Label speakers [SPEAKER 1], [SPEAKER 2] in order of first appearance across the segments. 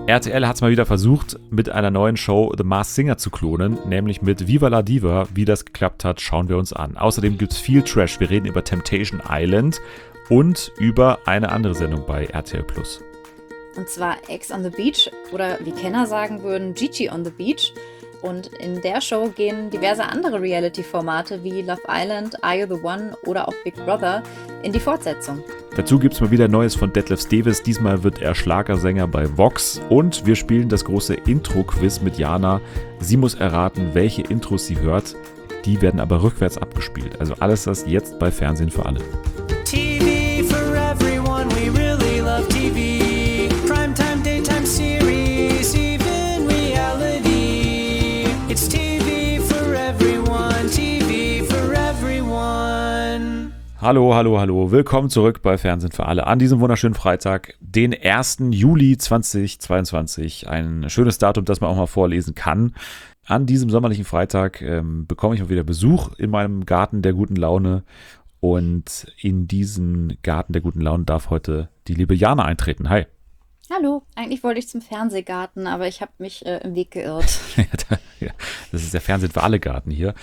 [SPEAKER 1] RTL hat es mal wieder versucht, mit einer neuen Show The Masked Singer zu klonen, nämlich mit Viva la Diva. Wie das geklappt hat, schauen wir uns an. Außerdem gibt es viel Trash. Wir reden über Temptation Island und über eine andere Sendung bei RTL+.
[SPEAKER 2] Und zwar Ex on the Beach oder wie Kenner sagen würden, Gigi on the Beach. Und in der Show gehen diverse andere Reality-Formate wie Love Island, Are You the One oder auch Big Brother in die Fortsetzung.
[SPEAKER 1] Dazu gibt es mal wieder Neues von Detlef Davis. Diesmal wird er Schlagersänger bei Vox. Und wir spielen das große Intro-Quiz mit Jana. Sie muss erraten, welche Intros sie hört. Die werden aber rückwärts abgespielt. Also alles das jetzt bei Fernsehen für alle.
[SPEAKER 3] TV for everyone, we really love TV. Primetime, daytime series, even reality. It's TV for everyone, TV for everyone.
[SPEAKER 1] Hallo, hallo, hallo. Willkommen zurück bei Fernsehen für alle an diesem wunderschönen Freitag, den 1. Juli 2022. Ein schönes Datum, das man auch mal vorlesen kann. An diesem sommerlichen Freitag bekomme ich mal wieder Besuch in meinem Garten der guten Laune. Und in diesen Garten der guten Laune darf heute die liebe Jana eintreten. Hi.
[SPEAKER 2] Hallo, eigentlich wollte ich zum Fernsehgarten, aber ich habe mich im Weg geirrt.
[SPEAKER 1] Ja, das ist der Fernsehen für alle Garten hier.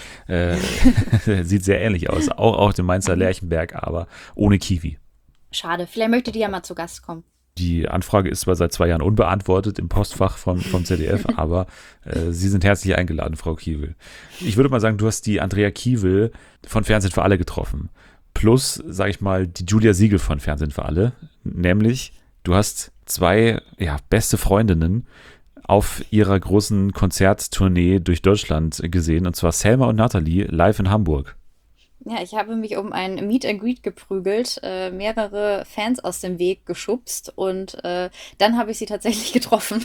[SPEAKER 1] Sieht sehr ähnlich aus, auch dem Mainzer Lerchenberg, aber ohne Kiwi.
[SPEAKER 2] Schade, vielleicht möchte die ja mal zu Gast kommen.
[SPEAKER 1] Die Anfrage ist zwar seit 2 Jahren unbeantwortet im Postfach vom ZDF, aber Sie sind herzlich eingeladen, Frau Kiewel. Ich würde mal sagen, du hast die Andrea Kiewel von Fernsehen für alle getroffen. Plus, sage ich mal, die Julia Siegel von Fernsehen für alle. Nämlich, du hast 2 beste Freundinnen auf ihrer großen Konzerttournee durch Deutschland gesehen. Und zwar Selma und Natalie live in Hamburg.
[SPEAKER 2] Ja, ich habe mich um ein Meet and Greet geprügelt, mehrere Fans aus dem Weg geschubst und dann habe ich sie tatsächlich getroffen.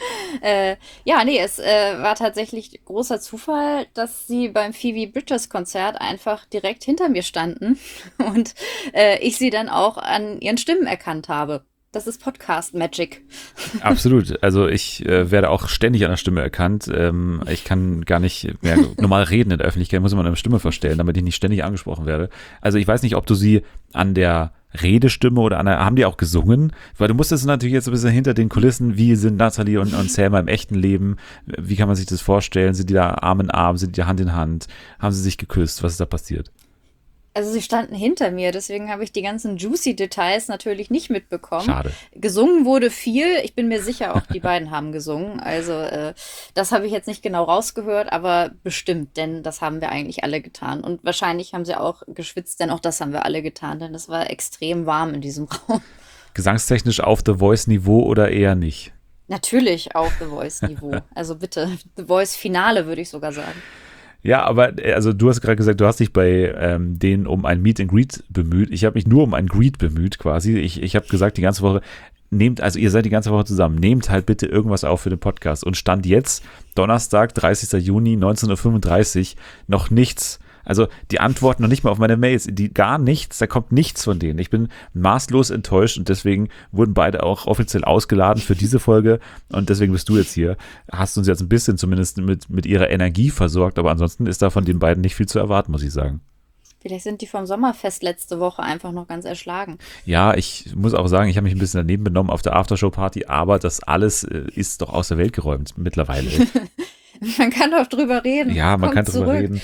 [SPEAKER 2] Es war tatsächlich großer Zufall, dass sie beim Phoebe Bridgers Konzert einfach direkt hinter mir standen und ich sie dann auch an ihren Stimmen erkannt habe. Das ist Podcast-Magic.
[SPEAKER 1] Absolut. Also ich werde auch ständig an der Stimme erkannt. Ich kann gar nicht mehr normal reden in der Öffentlichkeit, muss immer eine Stimme verstellen, damit ich nicht ständig angesprochen werde. Also ich weiß nicht, ob du sie an der Redestimme oder haben die auch gesungen? Weil du musstest natürlich jetzt ein bisschen hinter den Kulissen, wie sind Natalie und Selma im echten Leben? Wie kann man sich das vorstellen? Sind die da Arm in Arm? Sind die Hand in Hand? Haben sie sich geküsst? Was ist da passiert?
[SPEAKER 2] Also sie standen hinter mir, deswegen habe ich die ganzen juicy Details natürlich nicht mitbekommen.
[SPEAKER 1] Schade.
[SPEAKER 2] Gesungen wurde viel, ich bin mir sicher, auch die beiden haben gesungen. Also das habe ich jetzt nicht genau rausgehört, aber bestimmt, denn das haben wir eigentlich alle getan. Und wahrscheinlich haben sie auch geschwitzt, denn auch das haben wir alle getan, denn es war extrem warm in diesem Raum.
[SPEAKER 1] Gesangstechnisch auf The Voice-Niveau oder eher nicht?
[SPEAKER 2] Natürlich auf The Voice-Niveau. Also bitte, The Voice-Finale würde ich sogar sagen.
[SPEAKER 1] Ja, aber also du hast gerade gesagt, du hast dich bei denen um ein Meet and Greet bemüht. Ich habe mich nur um ein Greet bemüht quasi. Ich habe gesagt, die ganze Woche, ihr seid die ganze Woche zusammen, nehmt halt bitte irgendwas auf für den Podcast. Und Stand jetzt, Donnerstag, 30. Juni, 19.35 Uhr, noch nichts. Also die Antworten noch nicht mal auf meine Mails, gar nichts, da kommt nichts von denen. Ich bin maßlos enttäuscht und deswegen wurden beide auch offiziell ausgeladen für diese Folge und deswegen bist du jetzt hier. Hast uns jetzt ein bisschen zumindest mit ihrer Energie versorgt, aber ansonsten ist da von den beiden nicht viel zu erwarten, muss ich sagen.
[SPEAKER 2] Vielleicht sind die vom Sommerfest letzte Woche einfach noch ganz erschlagen.
[SPEAKER 1] Ja, ich muss auch sagen, ich habe mich ein bisschen daneben benommen auf der Aftershow-Party, aber das alles ist doch aus der Welt geräumt mittlerweile.
[SPEAKER 2] Man kann doch drüber reden.
[SPEAKER 1] Ja, man kann drüber reden.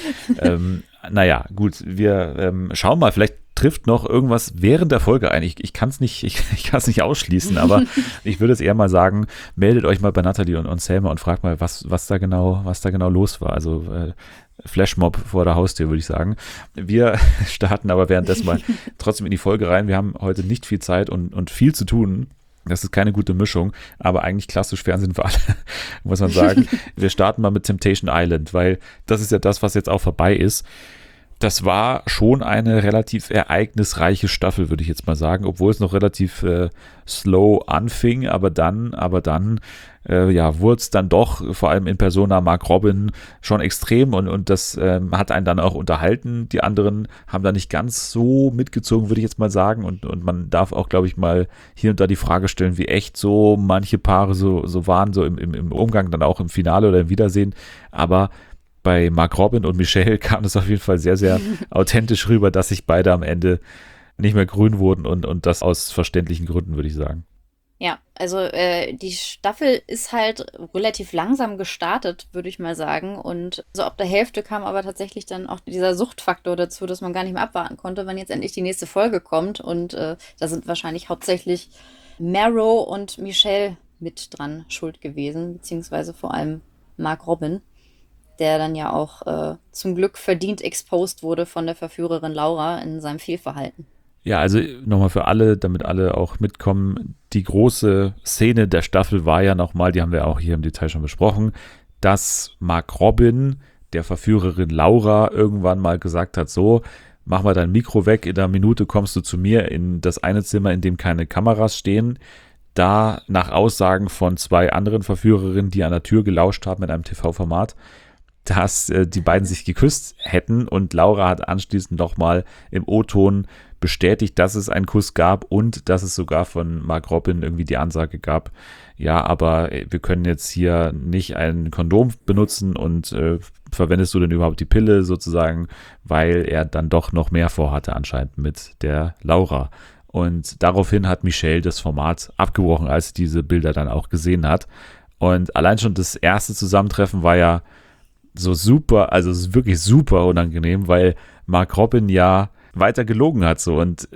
[SPEAKER 1] Naja, gut, wir schauen mal, vielleicht trifft noch irgendwas während der Folge ein. Ich kann es nicht ausschließen, aber ich würde es eher mal sagen, meldet euch mal bei Natalie und Selma und fragt mal, was da genau los war. Also Flashmob vor der Haustür, würde ich sagen. Wir starten aber währenddessen mal trotzdem in die Folge rein. Wir haben heute nicht viel Zeit und viel zu tun. Das ist keine gute Mischung, aber eigentlich klassisch Fernsehen für alle, muss man sagen. Wir starten mal mit Temptation Island, weil das ist ja das, was jetzt auch vorbei ist. Das war schon eine relativ ereignisreiche Staffel, würde ich jetzt mal sagen, obwohl es noch relativ slow anfing, aber dann wurde es dann doch, vor allem in Persona Mark Robin, schon extrem und das hat einen dann auch unterhalten. Die anderen haben da nicht ganz so mitgezogen, würde ich jetzt mal sagen, und man darf auch, glaube ich, mal hier und da die Frage stellen, wie echt so manche Paare so waren, so im Umgang, dann auch im Finale oder im Wiedersehen, aber bei Mark Robin und Michelle kam es auf jeden Fall sehr, sehr authentisch rüber, dass sich beide am Ende nicht mehr grün wurden und das aus verständlichen Gründen, würde ich sagen.
[SPEAKER 2] Ja, also die Staffel ist halt relativ langsam gestartet, würde ich mal sagen. Und so ab der Hälfte kam aber tatsächlich dann auch dieser Suchtfaktor dazu, dass man gar nicht mehr abwarten konnte, wann jetzt endlich die nächste Folge kommt. Und da sind wahrscheinlich hauptsächlich Marrow und Michelle mit dran schuld gewesen, beziehungsweise vor allem Mark Robin, der dann ja auch zum Glück verdient exposed wurde von der Verführerin Laura in seinem Fehlverhalten.
[SPEAKER 1] Ja, also nochmal für alle, damit alle auch mitkommen, die große Szene der Staffel war ja nochmal, die haben wir auch hier im Detail schon besprochen, dass Mark Robin der Verführerin Laura irgendwann mal gesagt hat, so, mach mal dein Mikro weg, in einer Minute kommst du zu mir in das eine Zimmer, in dem keine Kameras stehen. Da nach Aussagen von 2 anderen Verführerinnen, die an der Tür gelauscht haben in einem TV-Format, dass die beiden sich geküsst hätten und Laura hat anschließend nochmal im O-Ton bestätigt, dass es einen Kuss gab und dass es sogar von Mark Robin irgendwie die Ansage gab, ja, aber wir können jetzt hier nicht ein Kondom benutzen und verwendest du denn überhaupt die Pille sozusagen, weil er dann doch noch mehr vorhatte anscheinend mit der Laura. Und daraufhin hat Michelle das Format abgebrochen, als sie diese Bilder dann auch gesehen hat. Und allein schon das erste Zusammentreffen war ja so super, also es ist wirklich super unangenehm, weil Mark Robin ja weiter gelogen hat so und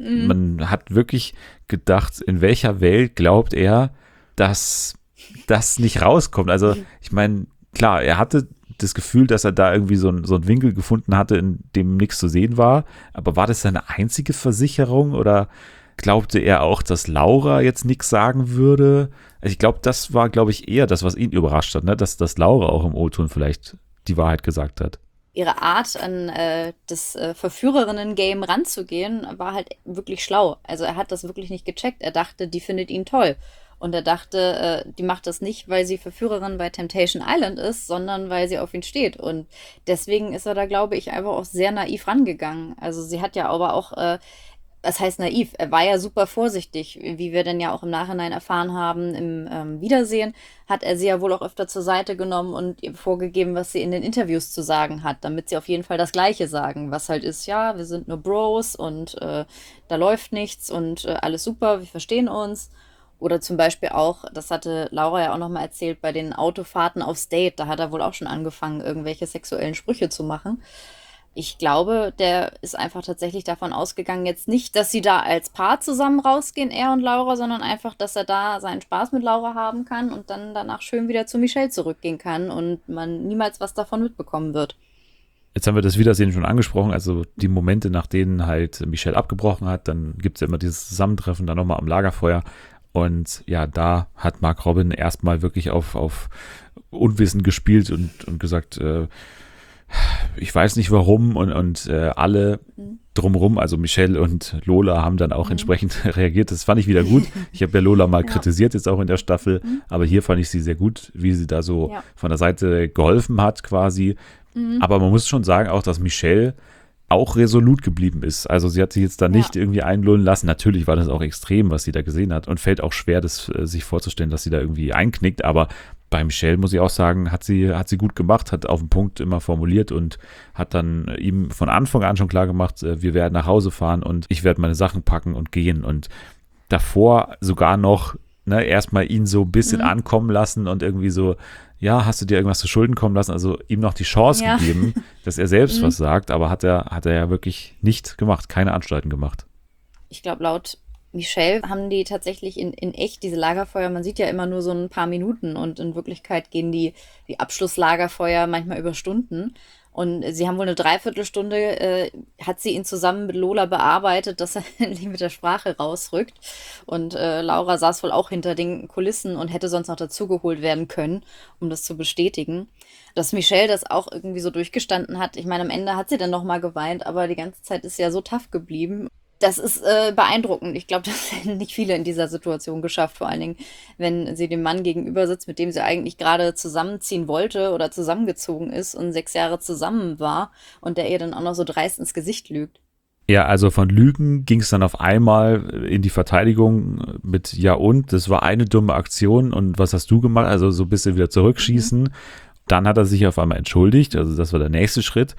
[SPEAKER 1] man hat wirklich gedacht, in welcher Welt glaubt er, dass das nicht rauskommt. Also ich meine, klar, er hatte das Gefühl, dass er da irgendwie so einen Winkel gefunden hatte, in dem nichts zu sehen war, aber war das seine einzige Versicherung oder glaubte er auch, dass Laura jetzt nichts sagen würde? Also ich glaube, das war, glaube ich, eher das, was ihn überrascht hat, ne? Dass Laura auch im O-Ton vielleicht die Wahrheit gesagt hat.
[SPEAKER 2] Ihre Art, an das Verführerinnen-Game ranzugehen, war halt wirklich schlau. Also er hat das wirklich nicht gecheckt. Er dachte, die findet ihn toll. Und er dachte, die macht das nicht, weil sie Verführerin bei Temptation Island ist, sondern weil sie auf ihn steht. Und deswegen ist er da, glaube ich, einfach auch sehr naiv rangegangen. Also sie hat ja aber auch, was heißt naiv? Er war ja super vorsichtig, wie wir dann ja auch im Nachhinein erfahren haben im Wiedersehen, hat er sie ja wohl auch öfter zur Seite genommen und ihr vorgegeben, was sie in den Interviews zu sagen hat, damit sie auf jeden Fall das Gleiche sagen, was halt ist, ja, wir sind nur Bros und da läuft nichts und alles super, wir verstehen uns. Oder zum Beispiel auch, das hatte Laura ja auch nochmal erzählt, bei den Autofahrten aufs Date, da hat er wohl auch schon angefangen, irgendwelche sexuellen Sprüche zu machen. Ich glaube, der ist einfach tatsächlich davon ausgegangen, jetzt nicht, dass sie da als Paar zusammen rausgehen, er und Laura, sondern einfach, dass er da seinen Spaß mit Laura haben kann und dann danach schön wieder zu Michelle zurückgehen kann und man niemals was davon mitbekommen wird.
[SPEAKER 1] Jetzt haben wir das Wiedersehen schon angesprochen, also die Momente, nach denen halt Michelle abgebrochen hat, dann gibt es ja immer dieses Zusammentreffen dann nochmal am Lagerfeuer und ja, da hat Mark Robin erstmal wirklich auf Unwissen gespielt und gesagt, ich weiß nicht warum und alle drumherum, also Michelle und Lola haben dann auch entsprechend reagiert. Das fand ich wieder gut. Ich habe ja Lola mal kritisiert jetzt auch in der Staffel, aber hier fand ich sie sehr gut, wie sie da so von der Seite geholfen hat quasi. Aber man muss schon sagen auch, dass Michelle auch resolut geblieben ist. Also sie hat sich jetzt da nicht irgendwie einlullen lassen. Natürlich war das auch extrem, was sie da gesehen hat und fällt auch schwer, das sich vorzustellen, dass sie da irgendwie einknickt, aber bei Michelle muss ich auch sagen, hat sie gut gemacht, hat auf den Punkt immer formuliert und hat dann ihm von Anfang an schon klar gemacht, wir werden nach Hause fahren und ich werde meine Sachen packen und gehen und davor sogar noch erstmal ihn so ein bisschen ankommen lassen und irgendwie so, ja, hast du dir irgendwas zu Schulden kommen lassen, also ihm noch die Chance gegeben, dass er selbst was sagt, aber hat er ja wirklich nicht gemacht, keine Anstalten gemacht.
[SPEAKER 2] Ich glaube, laut Michelle haben die tatsächlich in echt diese Lagerfeuer, man sieht ja immer nur so ein paar Minuten und in Wirklichkeit gehen die Abschlusslagerfeuer manchmal über Stunden. Und sie haben wohl eine Dreiviertelstunde, hat sie ihn zusammen mit Lola bearbeitet, dass er endlich mit der Sprache rausrückt. Und Laura saß wohl auch hinter den Kulissen und hätte sonst noch dazugeholt werden können, um das zu bestätigen. Dass Michelle das auch irgendwie so durchgestanden hat. Ich meine, am Ende hat sie dann nochmal geweint, aber die ganze Zeit ist sie ja so tough geblieben. Das ist beeindruckend. Ich glaube, das hätten nicht viele in dieser Situation geschafft. Vor allen Dingen, wenn sie dem Mann gegenüber sitzt, mit dem sie eigentlich gerade zusammenziehen wollte oder zusammengezogen ist und 6 Jahre zusammen war und der ihr dann auch noch so dreist ins Gesicht lügt.
[SPEAKER 1] Ja, also von Lügen ging es dann auf einmal in die Verteidigung mit ja und, das war eine dumme Aktion und was hast du gemacht? Also so ein bisschen wieder zurückschießen. Dann hat er sich auf einmal entschuldigt, also das war der nächste Schritt.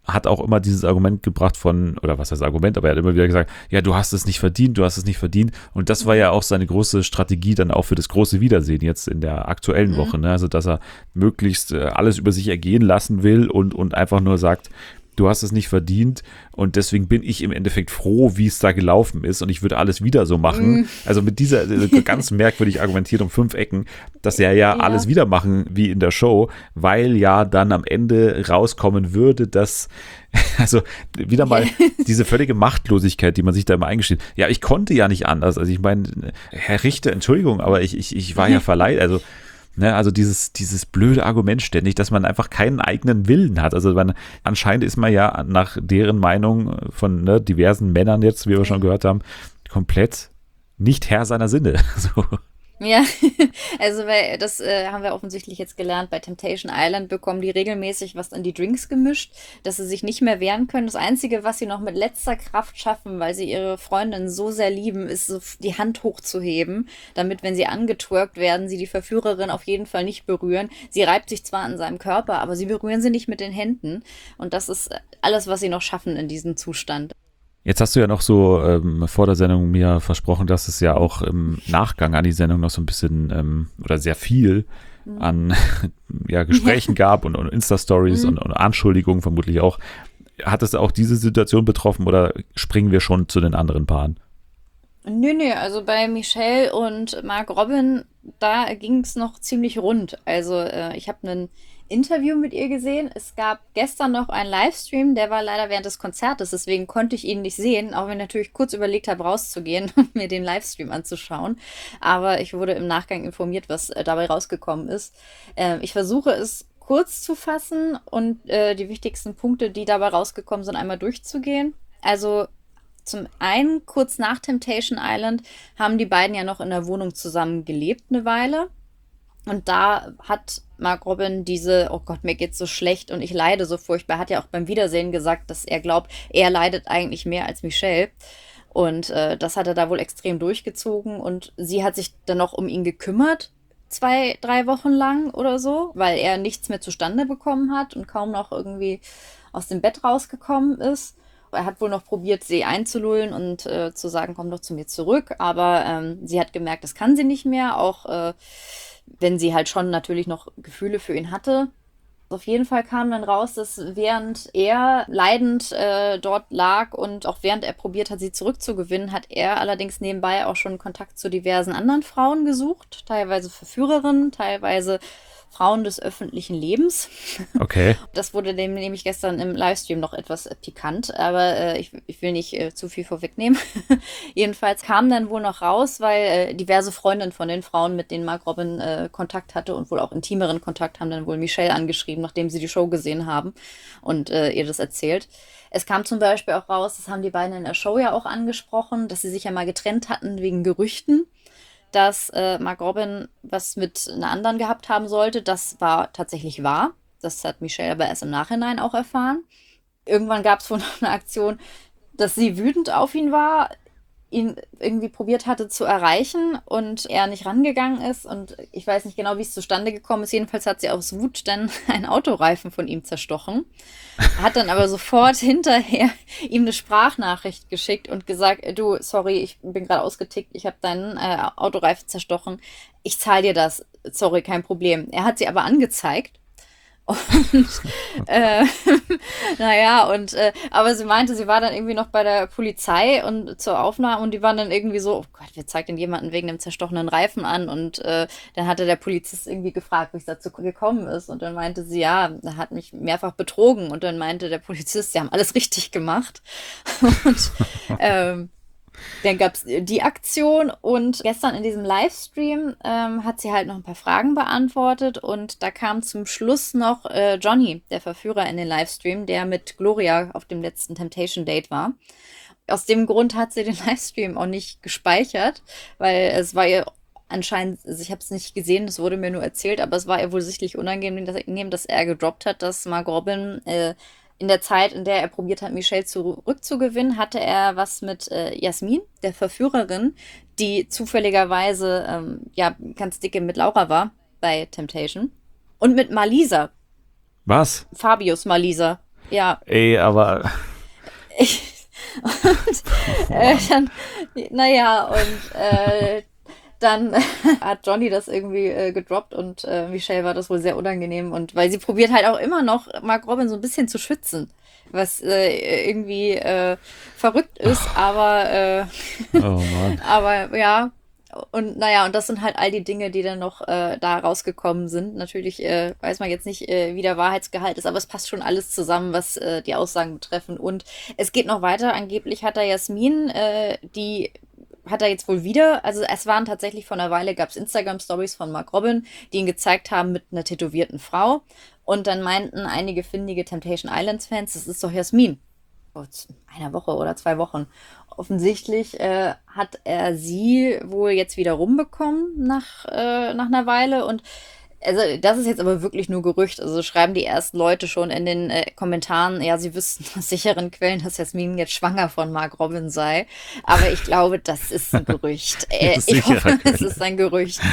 [SPEAKER 1] hat auch immer dieses Argument gebracht oder was heißt Argument, aber er hat immer wieder gesagt, ja, du hast es nicht verdient, du hast es nicht verdient. Und das war ja auch seine große Strategie dann auch für das große Wiedersehen jetzt in der aktuellen Woche, ne? Also, dass er möglichst alles über sich ergehen lassen will und einfach nur sagt, du hast es nicht verdient und deswegen bin ich im Endeffekt froh, wie es da gelaufen ist und ich würde alles wieder so machen. Also mit dieser ganz merkwürdig argumentiert um 5 Ecken, dass er ja alles wieder machen wie in der Show, weil ja dann am Ende rauskommen würde, dass also wieder mal diese völlige Machtlosigkeit, die man sich da immer eingesteht. Ja, ich konnte ja nicht anders. Also ich meine, Herr Richter, Entschuldigung, aber ich war ja verleiht, also dieses blöde Argument ständig, dass man einfach keinen eigenen Willen hat. Also anscheinend ist man ja nach deren Meinung von diversen Männern jetzt, wie wir schon gehört haben, komplett nicht Herr seiner Sinne. So.
[SPEAKER 2] Ja, also weil das haben wir offensichtlich jetzt gelernt, bei Temptation Island bekommen die regelmäßig was an die Drinks gemischt, dass sie sich nicht mehr wehren können. Das Einzige, was sie noch mit letzter Kraft schaffen, weil sie ihre Freundin so sehr lieben, ist so die Hand hochzuheben, damit, wenn sie angetwerkt werden, sie die Verführerin auf jeden Fall nicht berühren. Sie reibt sich zwar an seinem Körper, aber sie berühren sie nicht mit den Händen. Und das ist alles, was sie noch schaffen in diesem Zustand.
[SPEAKER 1] Jetzt hast du ja noch so vor der Sendung mir versprochen, dass es ja auch im Nachgang an die Sendung noch so ein bisschen oder sehr viel an Gesprächen gab und Insta-Stories und Anschuldigungen vermutlich auch. Hat es auch diese Situation betroffen oder springen wir schon zu den anderen Paaren?
[SPEAKER 2] Nee, also bei Michelle und Mark Robin, da ging es noch ziemlich rund. Also ich habe einen Interview mit ihr gesehen. Es gab gestern noch einen Livestream, der war leider während des Konzertes, deswegen konnte ich ihn nicht sehen, auch wenn ich natürlich kurz überlegt habe, rauszugehen und mir den Livestream anzuschauen. Aber ich wurde im Nachgang informiert, was dabei rausgekommen ist. Ich versuche es kurz zu fassen und die wichtigsten Punkte, die dabei rausgekommen sind, einmal durchzugehen. Also zum einen, kurz nach Temptation Island, haben die beiden ja noch in der Wohnung zusammen gelebt eine Weile. Und da hat Mark Robin oh Gott, mir geht's so schlecht und ich leide so furchtbar, hat ja auch beim Wiedersehen gesagt, dass er glaubt, er leidet eigentlich mehr als Michelle. Und das hat er da wohl extrem durchgezogen und sie hat sich dann noch um ihn gekümmert, 2-3 Wochen lang oder so, weil er nichts mehr zustande bekommen hat und kaum noch irgendwie aus dem Bett rausgekommen ist. Er hat wohl noch probiert, sie einzulullen und zu sagen, komm doch zu mir zurück. Aber sie hat gemerkt, das kann sie nicht mehr, auch wenn sie halt schon natürlich noch Gefühle für ihn hatte. Auf jeden Fall kam dann raus, dass während er leidend dort lag und auch während er probiert hat, sie zurückzugewinnen, hat er allerdings nebenbei auch schon Kontakt zu diversen anderen Frauen gesucht. Teilweise Verführerinnen, teilweise Frauen des öffentlichen Lebens.
[SPEAKER 1] Okay.
[SPEAKER 2] Das wurde dem nämlich gestern im Livestream noch etwas pikant, aber ich will nicht zu viel vorwegnehmen. Jedenfalls kam dann wohl noch raus, weil diverse Freundinnen von den Frauen, mit denen Mark Robin Kontakt hatte und wohl auch intimeren Kontakt, haben dann wohl Michelle angeschrieben, nachdem sie die Show gesehen haben und ihr das erzählt. Es kam zum Beispiel auch raus, das haben die beiden in der Show ja auch angesprochen, dass sie sich ja mal getrennt hatten wegen Gerüchten, dass Mark Robin was mit einer anderen gehabt haben sollte. Das war tatsächlich wahr. Das hat Michelle aber erst im Nachhinein auch erfahren. Irgendwann gab es wohl noch eine Aktion, dass sie wütend auf ihn war, ihn irgendwie probiert hatte zu erreichen und er nicht rangegangen ist. Und ich weiß nicht genau, wie es zustande gekommen ist. Jedenfalls hat sie aus Wut dann einen Autoreifen von ihm zerstochen. Hat dann aber sofort hinterher ihm eine Sprachnachricht geschickt und gesagt, du, sorry, ich bin gerade ausgetickt, ich habe deinen Autoreifen zerstochen. Ich zahle dir das. Sorry, kein Problem. Er hat sie aber angezeigt. Und aber sie meinte, sie war dann irgendwie noch bei der Polizei und zur Aufnahme und die waren dann irgendwie so, oh Gott, wer zeigt denn jemanden wegen einem zerstochenen Reifen an? Und dann hatte der Polizist irgendwie gefragt, wie es dazu gekommen ist. Und dann meinte sie, ja, er hat mich mehrfach betrogen. Und dann meinte der Polizist, sie haben alles richtig gemacht. Und dann gab es die Aktion und gestern in diesem Livestream hat sie halt noch ein paar Fragen beantwortet und da kam zum Schluss noch Johnny, der Verführer in den Livestream, der mit Gloria auf dem letzten Temptation Date war. Aus dem Grund hat sie den Livestream auch nicht gespeichert, weil es war ihr anscheinend, also ich habe es nicht gesehen, das wurde mir nur erzählt, aber es war ihr wohl sichtlich unangenehm, dass er gedroppt hat, dass Mark Robin in der Zeit, in der er probiert hat, Michelle zurückzugewinnen, hatte er was mit Jasmin, der Verführerin, die zufälligerweise ganz dicke mit Laura war bei Temptation. Und mit Malisa.
[SPEAKER 1] Was?
[SPEAKER 2] Fabius Malisa. ja,
[SPEAKER 1] Ey, aber
[SPEAKER 2] dann, naja, dann hat Johnny das irgendwie gedroppt und Michelle war das wohl sehr unangenehm und weil sie probiert halt auch immer noch Mark Robin so ein bisschen zu schützen, was irgendwie verrückt ist,
[SPEAKER 1] oh Mann.
[SPEAKER 2] aber ja. Und naja, und das sind halt all die Dinge, die dann noch da rausgekommen sind. Natürlich weiß man jetzt nicht, wie der Wahrheitsgehalt ist, aber es passt schon alles zusammen, was die Aussagen betreffen. Und es geht noch weiter. Angeblich hat er Jasmin, die hat er jetzt wohl wieder, also es waren tatsächlich vor einer Weile, gab es Instagram-Stories von Mark Robin, die ihn gezeigt haben mit einer tätowierten Frau. Und dann meinten einige findige Temptation Islands-Fans, das ist doch Jasmin. Vor einer Woche oder 2 Wochen. Offensichtlich hat er sie wohl jetzt wieder rumbekommen nach einer Weile und also das ist jetzt aber wirklich nur Gerücht. Also schreiben die ersten Leute schon in den Kommentaren, ja, sie wüssten aus sicheren Quellen, dass Jasmin jetzt schwanger von Mark Robin sei. Aber ich glaube, das ist ein Gerücht. Ich hoffe, es ist ein Gerücht.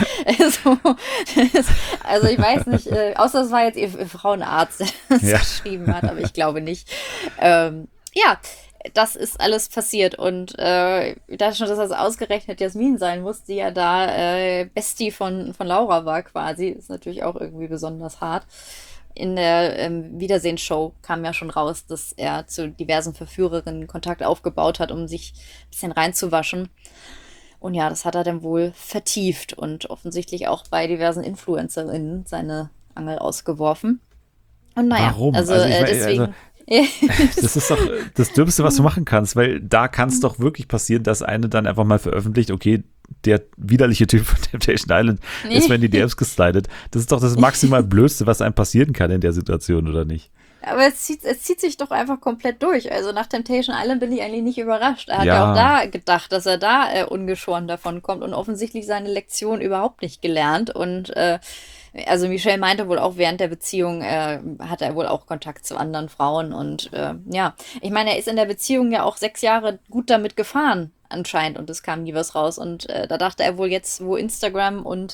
[SPEAKER 2] Also ich weiß nicht, außer es war jetzt ihr Frauenarzt, der das geschrieben hat, aber ich glaube nicht. Ja, das ist alles passiert und da schon, dass das ausgerechnet Jasmin sein muss, die ja da Bestie von Laura war quasi, ist natürlich auch irgendwie besonders hart. In der Wiedersehen-Show kam ja schon raus, dass er zu diversen Verführerinnen Kontakt aufgebaut hat, um sich ein bisschen reinzuwaschen. Und ja, das hat er dann wohl vertieft und offensichtlich auch bei diversen Influencerinnen seine Angel ausgeworfen. Und naja,
[SPEAKER 1] Warum?
[SPEAKER 2] also,
[SPEAKER 1] Also ich meine,
[SPEAKER 2] deswegen...
[SPEAKER 1] Das ist doch das Dümmste, was du machen kannst, weil da kann es doch wirklich passieren, dass eine dann einfach mal veröffentlicht, okay, der widerliche Typ von Temptation Island ist mir in die DMs geslidet. Das ist doch das maximal Blödste, was einem passieren kann in der Situation, oder nicht?
[SPEAKER 2] Aber es zieht sich doch einfach komplett durch. Also nach Temptation Island bin ich eigentlich nicht überrascht. Er hat ja auch da gedacht, dass er da ungeschoren davon kommt und offensichtlich seine Lektion überhaupt nicht gelernt. Und also Michelle meinte wohl auch, während der Beziehung hat er wohl auch Kontakt zu anderen Frauen. Und ja, ich meine, er ist in der Beziehung ja auch 6 Jahre gut damit gefahren anscheinend und es kam nie was raus. Und da dachte er wohl jetzt, wo Instagram und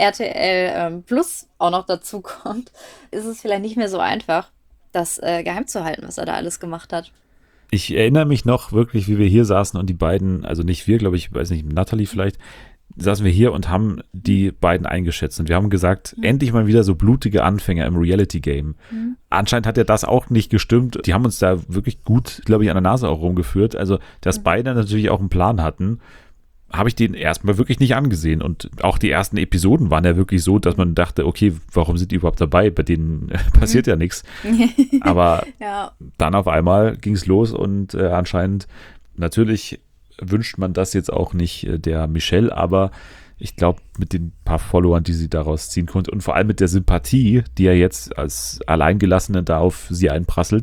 [SPEAKER 2] RTL Plus auch noch dazu kommt, ist es vielleicht nicht mehr so einfach, das geheim zu halten, was er da alles gemacht hat.
[SPEAKER 1] Ich erinnere mich noch wirklich, wie wir hier saßen und die beiden, also nicht wir, glaube ich, weiß nicht, Natalie vielleicht, saßen wir hier und haben die beiden eingeschätzt und wir haben gesagt, endlich mal wieder so blutige Anfänger im Reality-Game. Anscheinend hat ja das auch nicht gestimmt. Die haben uns da wirklich gut, glaube ich, an der Nase auch rumgeführt. Also, dass beide natürlich auch einen Plan hatten, habe ich den erstmal wirklich nicht angesehen. Und auch die ersten Episoden waren ja wirklich so, dass man dachte, okay, warum sind die überhaupt dabei? Bei denen passiert ja nichts. Aber dann auf einmal ging es los und anscheinend, natürlich wünscht man das jetzt auch nicht der Michelle, aber ich glaube, mit den paar Followern, die sie daraus ziehen konnte und vor allem mit der Sympathie, die ja jetzt als Alleingelassene da auf sie einprasselt,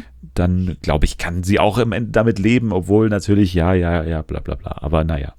[SPEAKER 1] dann glaube ich, kann sie auch im Ende damit leben, obwohl natürlich, ja, bla bla bla, aber naja.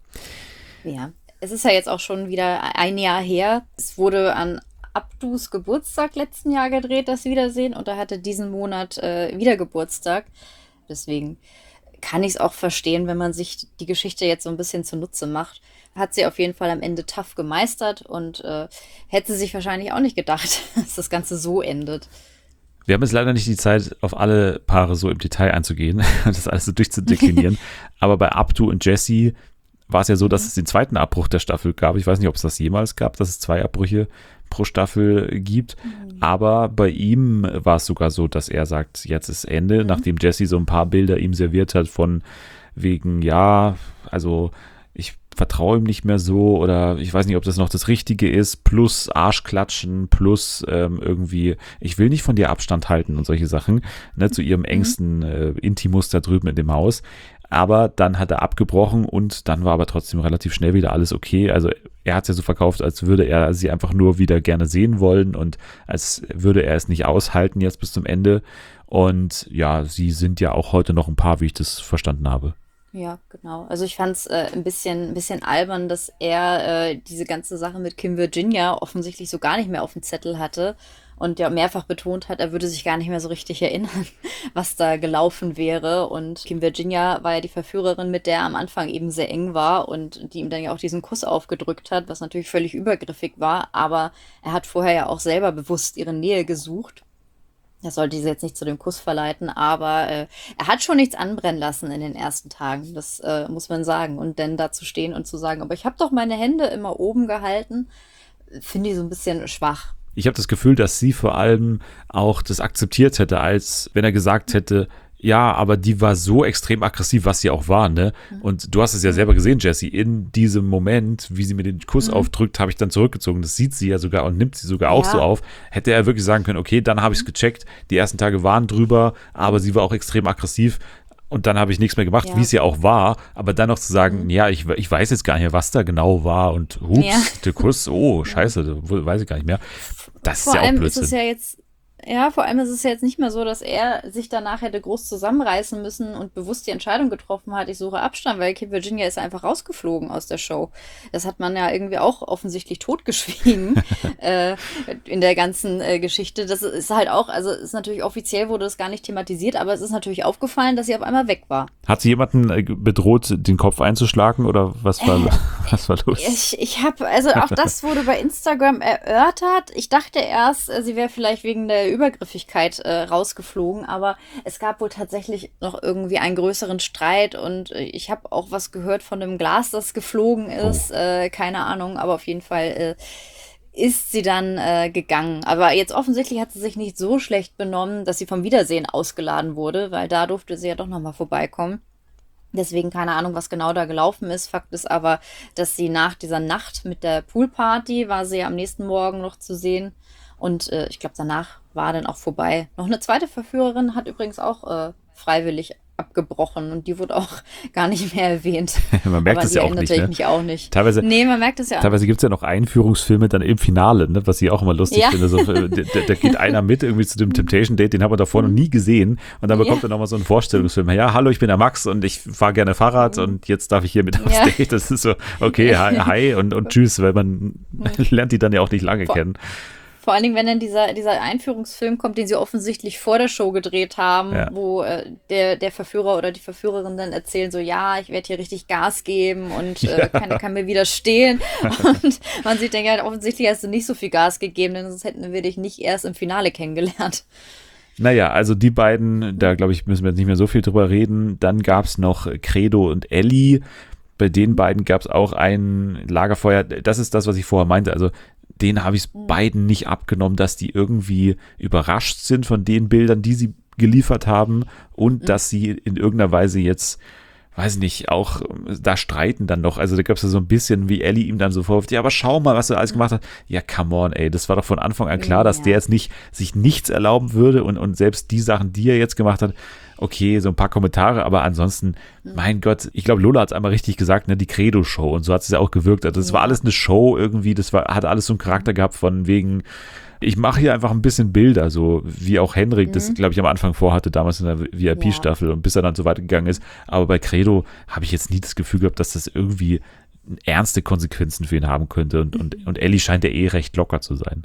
[SPEAKER 2] Ja, es ist ja jetzt auch schon wieder ein Jahr her. Es wurde an Abdus Geburtstag letzten Jahr gedreht, das Wiedersehen, und er hatte diesen Monat wieder Geburtstag. Deswegen kann ich es auch verstehen, wenn man sich die Geschichte jetzt so ein bisschen zunutze macht. Hat sie auf jeden Fall am Ende tough gemeistert und hätte sich wahrscheinlich auch nicht gedacht, dass das Ganze so endet.
[SPEAKER 1] Wir haben jetzt leider nicht die Zeit, auf alle Paare so im Detail einzugehen und das alles so durchzudeklinieren. Aber bei Abdu und Jessie war es ja so, dass es den zweiten Abbruch der Staffel gab. Ich weiß nicht, ob es das jemals gab, dass es 2 Abbrüche pro Staffel gibt. Aber bei ihm war es sogar so, dass er sagt, jetzt ist Ende, nachdem Jessie so ein paar Bilder ihm serviert hat von wegen, ja, also ich vertraue ihm nicht mehr so oder ich weiß nicht, ob das noch das Richtige ist, plus Arschklatschen, plus irgendwie, ich will nicht von dir Abstand halten und solche Sachen, ne, zu ihrem engsten Intimus da drüben in dem Haus. Aber dann hat er abgebrochen und dann war aber trotzdem relativ schnell wieder alles okay. Also er hat es ja so verkauft, als würde er sie einfach nur wieder gerne sehen wollen und als würde er es nicht aushalten jetzt bis zum Ende. Und ja, sie sind ja auch heute noch ein Paar, wie ich das verstanden habe.
[SPEAKER 2] Ja, genau. Also ich fand es ein bisschen albern, dass er diese ganze Sache mit Kim Virginia offensichtlich so gar nicht mehr auf dem Zettel hatte und ja mehrfach betont hat, er würde sich gar nicht mehr so richtig erinnern, was da gelaufen wäre. Und Kim Virginia war ja die Verführerin, mit der er am Anfang eben sehr eng war und die ihm dann ja auch diesen Kuss aufgedrückt hat, was natürlich völlig übergriffig war. Aber er hat vorher ja auch selber bewusst ihre Nähe gesucht. Das sollte sie jetzt nicht zu dem Kuss verleiten, aber er hat schon nichts anbrennen lassen in den ersten Tagen, das muss man sagen. Und dann da zu stehen und zu sagen, aber ich habe doch meine Hände immer oben gehalten, finde ich so ein bisschen schwach.
[SPEAKER 1] Ich habe das Gefühl, dass sie vor allem auch das akzeptiert hätte, als wenn er gesagt hätte, ja, aber die war so extrem aggressiv, was sie auch war, ne? Und du hast es ja selber gesehen, Jessie, in diesem Moment, wie sie mir den Kuss aufdrückt, habe ich dann zurückgezogen. Das sieht sie ja sogar und nimmt sie sogar auch so auf. Hätte er wirklich sagen können, okay, dann habe ich es gecheckt, die ersten Tage waren drüber, aber sie war auch extrem aggressiv. Und dann habe ich nichts mehr gemacht, wie es ja auch war. Aber dann noch zu sagen, ja, ich weiß jetzt gar nicht mehr, was da genau war. Und der Kuss, oh, scheiße, weiß ich gar nicht mehr. Das ist ja auch Blödsinn.
[SPEAKER 2] Vor allem ist es ja jetzt nicht mehr so, dass er sich danach hätte groß zusammenreißen müssen und bewusst die Entscheidung getroffen hat, ich suche Abstand, weil Kid Virginia ist einfach rausgeflogen aus der Show. Das hat man ja irgendwie auch offensichtlich totgeschwiegen in der ganzen Geschichte. Das ist halt auch, also ist natürlich offiziell wurde das gar nicht thematisiert, aber es ist natürlich aufgefallen, dass sie auf einmal weg war.
[SPEAKER 1] Hat sie jemanden bedroht, den Kopf einzuschlagen oder was war los?
[SPEAKER 2] Ich habe, also auch das wurde bei Instagram erörtert. Ich dachte erst, sie wäre vielleicht wegen der Übergriffigkeit rausgeflogen, aber es gab wohl tatsächlich noch irgendwie einen größeren Streit und ich habe auch was gehört von einem Glas, das geflogen ist, keine Ahnung, aber auf jeden Fall ist sie dann gegangen. Aber jetzt offensichtlich hat sie sich nicht so schlecht benommen, dass sie vom Wiedersehen ausgeladen wurde, weil da durfte sie ja doch nochmal vorbeikommen. Deswegen keine Ahnung, was genau da gelaufen ist. Fakt ist aber, dass sie nach dieser Nacht mit der Poolparty war sie ja am nächsten Morgen noch zu sehen. Und ich glaube, danach war dann auch vorbei. Noch eine zweite Verführerin hat übrigens auch freiwillig abgebrochen und die wurde auch gar nicht mehr erwähnt.
[SPEAKER 1] Man merkt es ja auch nicht, ne?
[SPEAKER 2] Mich auch nicht.
[SPEAKER 1] Nee,
[SPEAKER 2] man merkt es ja auch.
[SPEAKER 1] Teilweise gibt es ja noch Einführungsfilme dann im Finale, ne? Was ich auch immer lustig finde. So, da geht einer mit irgendwie zu dem Temptation Date, den haben wir davor noch nie gesehen und dann bekommt er nochmal so einen Vorstellungsfilm. Ja, hallo, ich bin der Max und ich fahre gerne Fahrrad und jetzt darf ich hier mit aufs Date. Das ist so, okay, hi und tschüss, weil man lernt die dann ja auch nicht lange kennen.
[SPEAKER 2] Vor allen Dingen, wenn dann dieser Einführungsfilm kommt, den sie offensichtlich vor der Show gedreht haben, wo der Verführer oder die Verführerin dann erzählen so, ja, ich werde hier richtig Gas geben und keiner kann mir widerstehen. Und man sieht dann ja, offensichtlich hast du nicht so viel Gas gegeben, denn sonst hätten wir dich nicht erst im Finale kennengelernt.
[SPEAKER 1] Naja, also die beiden, da glaube ich, müssen wir jetzt nicht mehr so viel drüber reden. Dann gab es noch Credo und Ellie. Bei den beiden gab es auch ein Lagerfeuer. Das ist das, was ich vorher meinte. Also denen habe ich es beiden nicht abgenommen, dass die irgendwie überrascht sind von den Bildern, die sie geliefert haben und dass sie in irgendeiner Weise jetzt, weiß nicht, auch da streiten dann noch. Also da gab es ja so ein bisschen, wie Ellie ihm dann so vorwirft, ja, aber schau mal, was er alles gemacht hat. Ja, come on, ey, das war doch von Anfang an klar, dass der jetzt nicht sich nichts erlauben würde und selbst die Sachen, die er jetzt gemacht hat, okay, so ein paar Kommentare, aber ansonsten, mein Gott, ich glaube, Lola hat es einmal richtig gesagt, ne, die Credo-Show und so hat es ja auch gewirkt. Also das war alles eine Show irgendwie, hat alles so einen Charakter gehabt von wegen, ich mache hier einfach ein bisschen Bilder, so wie auch Henrik das, glaube ich, am Anfang vorhatte, damals in der VIP-Staffel und bis er dann so weitergegangen ist. Aber bei Credo habe ich jetzt nie das Gefühl gehabt, dass das irgendwie ernste Konsequenzen für ihn haben könnte und Ellie scheint ja recht locker zu sein.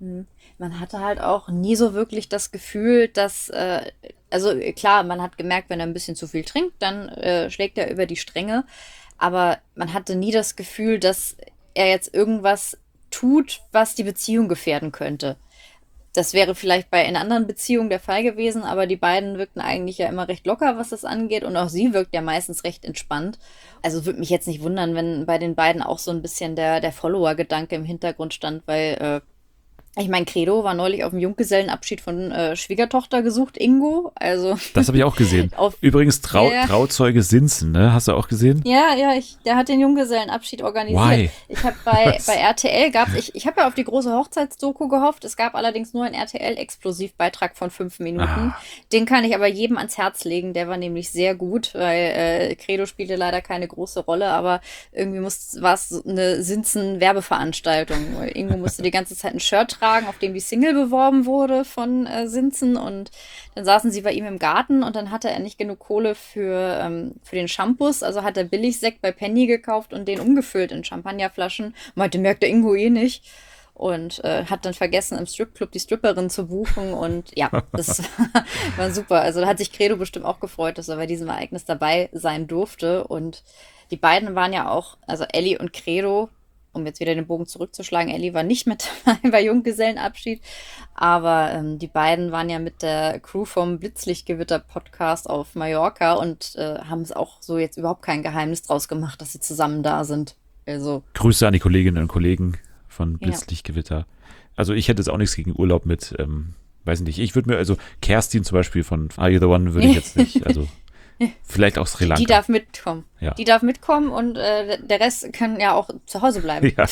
[SPEAKER 2] Man hatte halt auch nie so wirklich das Gefühl, dass, also klar, man hat gemerkt, wenn er ein bisschen zu viel trinkt, dann schlägt er über die Stränge, aber man hatte nie das Gefühl, dass er jetzt irgendwas tut, was die Beziehung gefährden könnte. Das wäre vielleicht bei in anderen Beziehungen der Fall gewesen, aber die beiden wirkten eigentlich ja immer recht locker, was das angeht und auch sie wirkt ja meistens recht entspannt. Also würde mich jetzt nicht wundern, wenn bei den beiden auch so ein bisschen der Follower-Gedanke im Hintergrund stand, weil ich meine, Credo war neulich auf dem Junggesellenabschied von Schwiegertochter gesucht, Ingo. Also
[SPEAKER 1] das habe ich auch gesehen. Übrigens Trauzeuge Sinzen, ne? Hast du auch gesehen?
[SPEAKER 2] Ja, der hat den Junggesellenabschied organisiert.
[SPEAKER 1] Why?
[SPEAKER 2] Ich habe bei RTL ich habe ja auf die große Hochzeitsdoku gehofft. Es gab allerdings nur einen RTL-Explosivbeitrag von 5 Minuten. Den kann ich aber jedem ans Herz legen. Der war nämlich sehr gut, weil Credo spielte leider keine große Rolle, aber irgendwie war es eine Sinzen-Werbeveranstaltung. Ingo musste die ganze Zeit ein Shirt tragen, auf dem die Single beworben wurde von Sinzen und dann saßen sie bei ihm im Garten und dann hatte er nicht genug Kohle für den Shampoos, also hat er Billigsekt bei Penny gekauft und den umgefüllt in Champagnerflaschen. Meinte, merkt der Ingo nicht. Und hat dann vergessen, im Stripclub die Stripperin zu buchen und ja, das war super. Also da hat sich Credo bestimmt auch gefreut, dass er bei diesem Ereignis dabei sein durfte und die beiden waren ja auch, also Ellie und Credo, um jetzt wieder den Bogen zurückzuschlagen, Ellie war nicht mit dabei bei Junggesellenabschied, aber die beiden waren ja mit der Crew vom Blitzlichtgewitter-Podcast auf Mallorca und haben es auch so jetzt überhaupt kein Geheimnis draus gemacht, dass sie zusammen da sind. Also
[SPEAKER 1] Grüße an die Kolleginnen und Kollegen von Blitzlichtgewitter. Also ich hätte jetzt auch nichts gegen Urlaub mit, weiß nicht, ich würde mir, also Kerstin zum Beispiel von Are You The One würde ich jetzt nicht, also vielleicht auch Sri Lanka.
[SPEAKER 2] Die darf mitkommen.
[SPEAKER 1] Ja.
[SPEAKER 2] Die darf mitkommen und der Rest kann ja auch zu Hause bleiben.
[SPEAKER 1] Ja.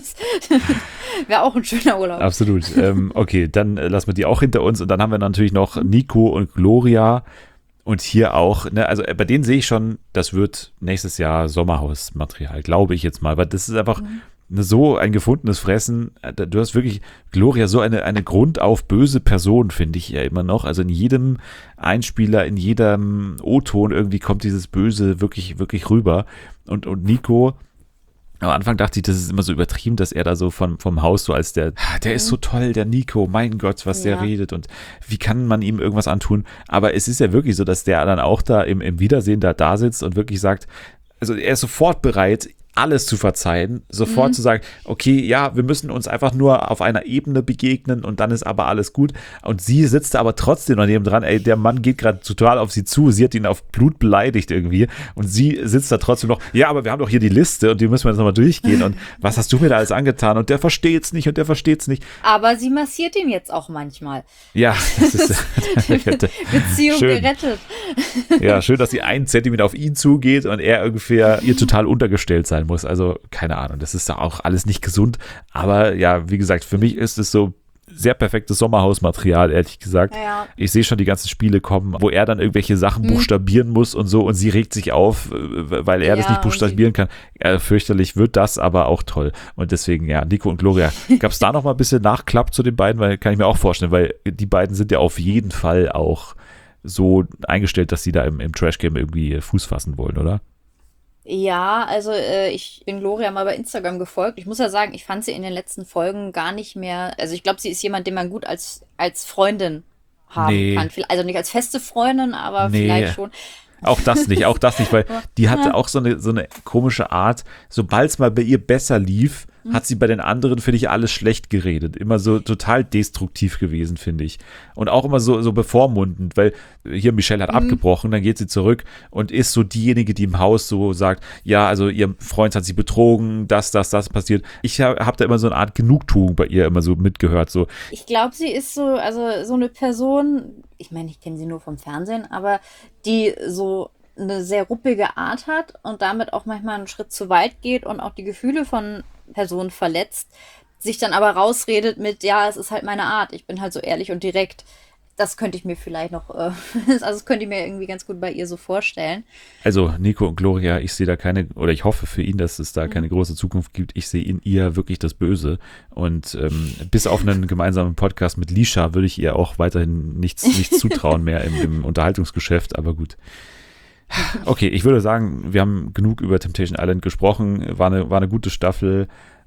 [SPEAKER 2] Wäre auch ein schöner Urlaub.
[SPEAKER 1] Absolut. Okay, dann lassen wir die auch hinter uns und dann haben wir natürlich noch Nico und Gloria und hier auch, ne, also bei denen sehe ich schon, das wird nächstes Jahr Sommerhausmaterial, glaube ich jetzt mal, weil das ist einfach so ein gefundenes Fressen. Du hast wirklich, Gloria, so eine grundauf böse Person, finde ich ja immer noch. Also in jedem Einspieler, in jedem O-Ton irgendwie kommt dieses Böse wirklich, wirklich rüber. Und Nico, am Anfang dachte ich, das ist immer so übertrieben, dass er da so vom Haus so als der ist so toll, der Nico, mein Gott, was der redet und wie kann man ihm irgendwas antun. Aber es ist ja wirklich so, dass der dann auch da im Wiedersehen da sitzt und wirklich sagt, also er ist sofort bereit, alles zu verzeihen, sofort zu sagen, okay, ja, wir müssen uns einfach nur auf einer Ebene begegnen und dann ist aber alles gut. Und sie sitzt aber trotzdem noch neben dran, ey, der Mann geht gerade total auf sie zu, sie hat ihn auf Blut beleidigt irgendwie und sie sitzt da trotzdem noch, ja, aber wir haben doch hier die Liste und die müssen wir jetzt nochmal durchgehen und was hast du mir da alles angetan und der versteht's nicht und der versteht's nicht.
[SPEAKER 2] Aber sie massiert ihn jetzt auch manchmal.
[SPEAKER 1] Ja, das ist
[SPEAKER 2] Beziehung
[SPEAKER 1] schön.
[SPEAKER 2] Gerettet.
[SPEAKER 1] Ja, schön, dass sie 1 Zentimeter auf ihn zugeht und er ungefähr ihr total untergestellt sein muss. Also, keine Ahnung, das ist da auch alles nicht gesund. Aber ja, wie gesagt, für mich ist es so sehr perfektes Sommerhausmaterial, ehrlich gesagt.
[SPEAKER 2] Ja.
[SPEAKER 1] Ich sehe schon die ganzen Spiele kommen, wo er dann irgendwelche Sachen buchstabieren muss und so und sie regt sich auf, weil er das nicht buchstabieren kann. Fürchterlich wird das, aber auch toll. Und deswegen, ja, Nico und Gloria. Gab es da noch mal ein bisschen Nachklapp zu den beiden? Weil kann ich mir auch vorstellen, weil die beiden sind ja auf jeden Fall auch so eingestellt, dass sie da im Trash-Game irgendwie Fuß fassen wollen, oder?
[SPEAKER 2] Ja, also ich bin Gloria mal bei Instagram gefolgt. Ich muss ja sagen, ich fand sie in den letzten Folgen gar nicht mehr, also ich glaube, sie ist jemand, den man gut als Freundin haben kann. Also nicht als feste Freundin, aber vielleicht schon.
[SPEAKER 1] Auch das nicht, weil die hatte auch so eine komische Art, sobald es mal bei ihr besser lief, hat sie bei den anderen, finde ich, alles schlecht geredet. Immer so total destruktiv gewesen, finde ich. Und auch immer so bevormundend, weil hier Michelle hat abgebrochen, dann geht sie zurück und ist so diejenige, die im Haus so sagt, ja, also ihr Freund hat sie betrogen, das passiert. Ich hab da immer so eine Art Genugtuung bei ihr immer so mitgehört. So.
[SPEAKER 2] Ich glaube, sie ist so eine Person, ich meine, ich kenne sie nur vom Fernsehen, aber die so eine sehr ruppige Art hat und damit auch manchmal einen Schritt zu weit geht und auch die Gefühle von Personen verletzt, sich dann aber rausredet mit, ja, es ist halt meine Art, ich bin halt so ehrlich und direkt. Das könnte ich mir vielleicht noch, also das könnte ich mir irgendwie ganz gut bei ihr so vorstellen.
[SPEAKER 1] Also Nico und Gloria, ich sehe da keine, oder ich hoffe für ihn, dass es da keine große Zukunft gibt. Ich sehe in ihr wirklich das Böse und bis auf einen gemeinsamen Podcast mit Lisha würde ich ihr auch weiterhin nichts zutrauen mehr im Unterhaltungsgeschäft, aber gut. Okay, ich würde sagen, wir haben genug über Temptation Island gesprochen, war eine gute Staffel,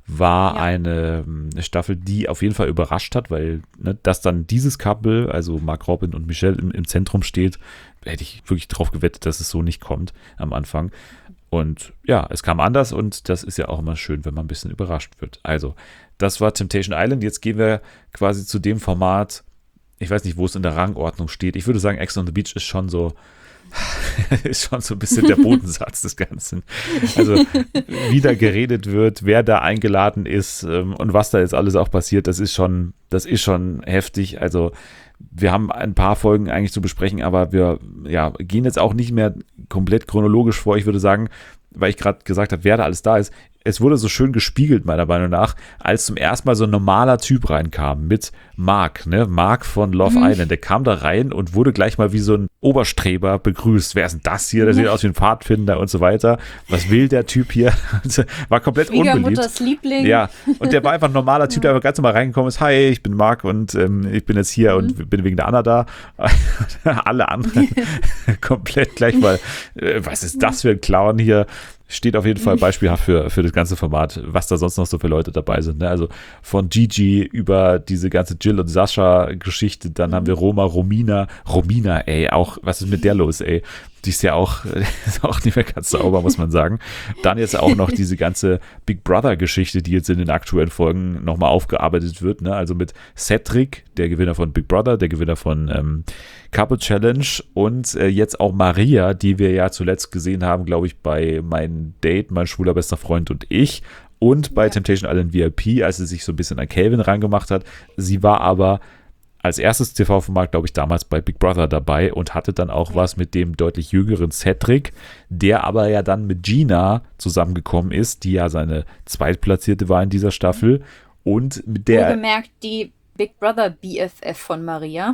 [SPEAKER 1] eine Staffel, die auf jeden Fall überrascht hat, weil dass dann dieses Couple, also Mark Robin und Michelle im Zentrum steht, hätte ich wirklich drauf gewettet, dass es so nicht kommt am Anfang. Und ja, es kam anders und das ist ja auch immer schön, wenn man ein bisschen überrascht wird. Also, das war Temptation Island, jetzt gehen wir quasi zu dem Format, ich weiß nicht, wo es in der Rangordnung steht, ich würde sagen, Ex on the Beach ist schon so ein bisschen der Bodensatz des Ganzen. Also wie da geredet wird, wer da eingeladen ist und was da jetzt alles auch passiert, das ist schon heftig. Also wir haben ein paar Folgen eigentlich zu besprechen, aber wir gehen jetzt auch nicht mehr komplett chronologisch vor. Ich würde sagen, weil ich gerade gesagt habe, wer da alles da ist, es wurde so schön gespiegelt, meiner Meinung nach, als zum ersten Mal so ein normaler Typ reinkam mit Mark, Mark von Love Island. Der kam da rein und wurde gleich mal wie so ein Oberstreber begrüßt. Wer ist denn das hier? Der sieht aus wie ein Pfadfinder und so weiter. Was will der Typ hier? War komplett unbeliebt.
[SPEAKER 2] Liebling.
[SPEAKER 1] Ja, und der war einfach ein normaler Typ, der einfach ganz normal reingekommen ist. Hi, ich bin Mark und ich bin jetzt hier und bin wegen der Anna da. Alle anderen komplett gleich mal, was ist das für ein Clown hier? Steht auf jeden Fall beispielhaft für das ganze Format, was da sonst noch so für Leute dabei sind. Also von Gigi über diese ganze Jill und Sascha-Geschichte, dann haben wir Romina, ey, auch, was ist mit der los, ey? Die ist ja auch, ist auch nicht mehr ganz sauber, muss man sagen. Dann jetzt auch noch diese ganze Big Brother-Geschichte, die jetzt in den aktuellen Folgen nochmal aufgearbeitet wird. Ne? Also mit Cedric, der Gewinner von Big Brother, der Gewinner von Couple Challenge und jetzt auch Maria, die wir ja zuletzt gesehen haben, glaube ich, bei Mein Date, mein schwuler bester Freund und ich. Und bei Temptation Island VIP, als sie sich so ein bisschen an Calvin rangemacht hat. Sie war aber als erstes TV-Format, glaube ich, damals bei Big Brother dabei und hatte dann auch was mit dem deutlich jüngeren Cedric, der aber ja dann mit Gina zusammengekommen ist, die ja seine Zweitplatzierte war in dieser Staffel und mit der...
[SPEAKER 2] Wohlgemerkt die Big Brother BFF von Maria.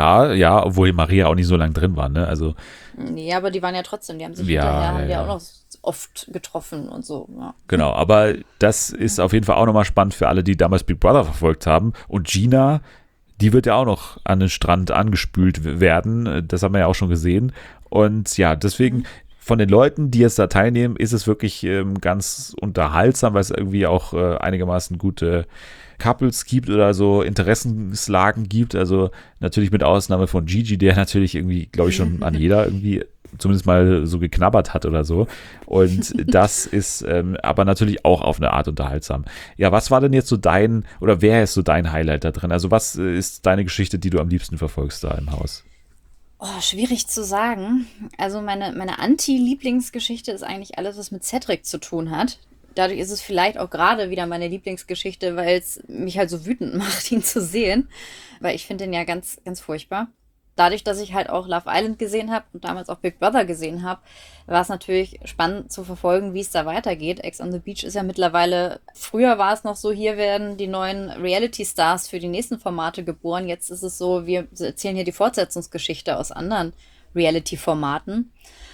[SPEAKER 1] Ja, obwohl Maria auch nicht so lange drin war, ne? Also...
[SPEAKER 2] Nee, aber die waren ja trotzdem, die haben sich haben ja auch noch oft getroffen und so. Ja.
[SPEAKER 1] Genau, aber das ist auf jeden Fall auch nochmal spannend für alle, die damals Big Brother verfolgt haben. Und Gina... Die wird ja auch noch an den Strand angespült werden. Das haben wir ja auch schon gesehen. Und ja, deswegen von den Leuten, die jetzt da teilnehmen, ist es wirklich ganz unterhaltsam, weil es irgendwie auch einigermaßen gute Couples gibt oder so Interessenslagen gibt. Also natürlich mit Ausnahme von Gigi, der natürlich irgendwie, glaube ich, schon an jeder irgendwie zumindest mal so geknabbert hat oder so. Und das ist aber natürlich auch auf eine Art unterhaltsam. Ja, was war denn jetzt so wer ist so dein Highlight da drin? Also was ist deine Geschichte, die du am liebsten verfolgst da im Haus?
[SPEAKER 2] Oh, schwierig zu sagen. Also meine Anti-Lieblingsgeschichte ist eigentlich alles, was mit Cedric zu tun hat. Dadurch ist es vielleicht auch gerade wieder meine Lieblingsgeschichte, weil es mich halt so wütend macht, ihn zu sehen. Weil ich finde ihn ja ganz, ganz furchtbar. Dadurch, dass ich halt auch Love Island gesehen habe und damals auch Big Brother gesehen habe, war es natürlich spannend zu verfolgen, wie es da weitergeht. Ex on the Beach ist ja mittlerweile, früher war es noch so, hier werden die neuen Reality-Stars für die nächsten Formate geboren. Jetzt ist es so, wir erzählen hier die Fortsetzungsgeschichte aus anderen Reality-Formaten.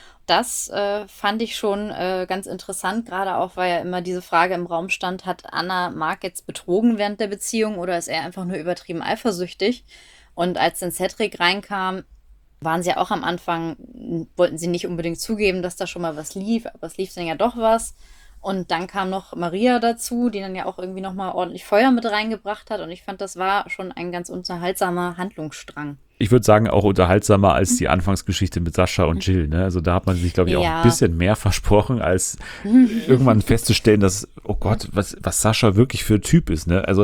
[SPEAKER 2] Das fand ich schon ganz interessant, gerade auch, weil ja immer diese Frage im Raum stand, hat Anna Mark jetzt betrogen während der Beziehung oder ist er einfach nur übertrieben eifersüchtig? Und als dann Cedric reinkam, waren sie ja auch am Anfang, wollten sie nicht unbedingt zugeben, dass da schon mal was lief, aber es lief dann ja doch was. Und dann kam noch Maria dazu, die dann ja auch irgendwie nochmal ordentlich Feuer mit reingebracht hat. Und ich fand, das war schon ein ganz unterhaltsamer Handlungsstrang.
[SPEAKER 1] Ich würde sagen, auch unterhaltsamer als die Anfangsgeschichte mit Sascha und Jill. Ne? Also da hat man sich, glaube ich, auch ein bisschen mehr versprochen, als irgendwann festzustellen, dass, oh Gott, was Sascha wirklich für ein Typ ist. Ne? Also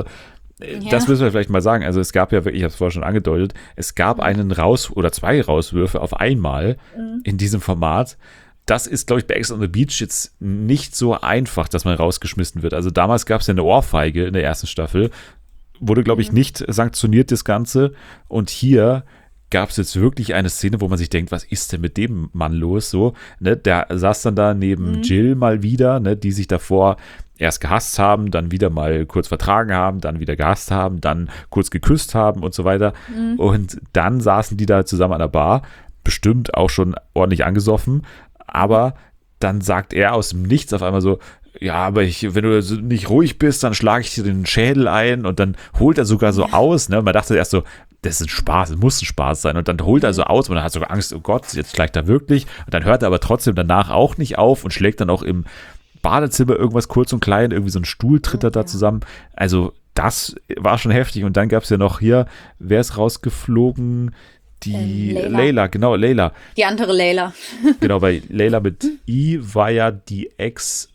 [SPEAKER 1] das müssen wir vielleicht mal sagen. Also es gab ja wirklich, ich habe es vorher schon angedeutet, es gab einen oder zwei Rauswürfe auf einmal in diesem Format. Das ist, glaube ich, bei Ex on the Beach jetzt nicht so einfach, dass man rausgeschmissen wird. Also damals gab es ja eine Ohrfeige in der ersten Staffel. Wurde, glaube ich, nicht sanktioniert, das Ganze. Und hier gab es jetzt wirklich eine Szene, wo man sich denkt, was ist denn mit dem Mann los? So, ne? Der saß dann da neben Jill mal wieder, ne? Die sich davor erst gehasst haben, dann wieder mal kurz vertragen haben, dann wieder gehasst haben, dann kurz geküsst haben und so weiter. Und dann saßen die da zusammen an der Bar, bestimmt auch schon ordentlich angesoffen, aber dann sagt er aus dem Nichts auf einmal so, ja, aber wenn du nicht ruhig bist, dann schlage ich dir den Schädel ein und dann holt er sogar so aus, ne? Man dachte erst so, das ist ein Spaß, es muss ein Spaß sein und dann holt er so aus und man hat sogar Angst, oh Gott, jetzt schlägt er wirklich und dann hört er aber trotzdem danach auch nicht auf und schlägt dann auch im Badezimmer irgendwas kurz und klein, irgendwie so ein Stuhl tritt er da zusammen, also das war schon heftig und dann gab es ja noch hier, wer ist rausgeflogen? Die Layla, genau, Layla.
[SPEAKER 2] Die andere Layla.
[SPEAKER 1] Genau, weil Layla mit I war ja die Ex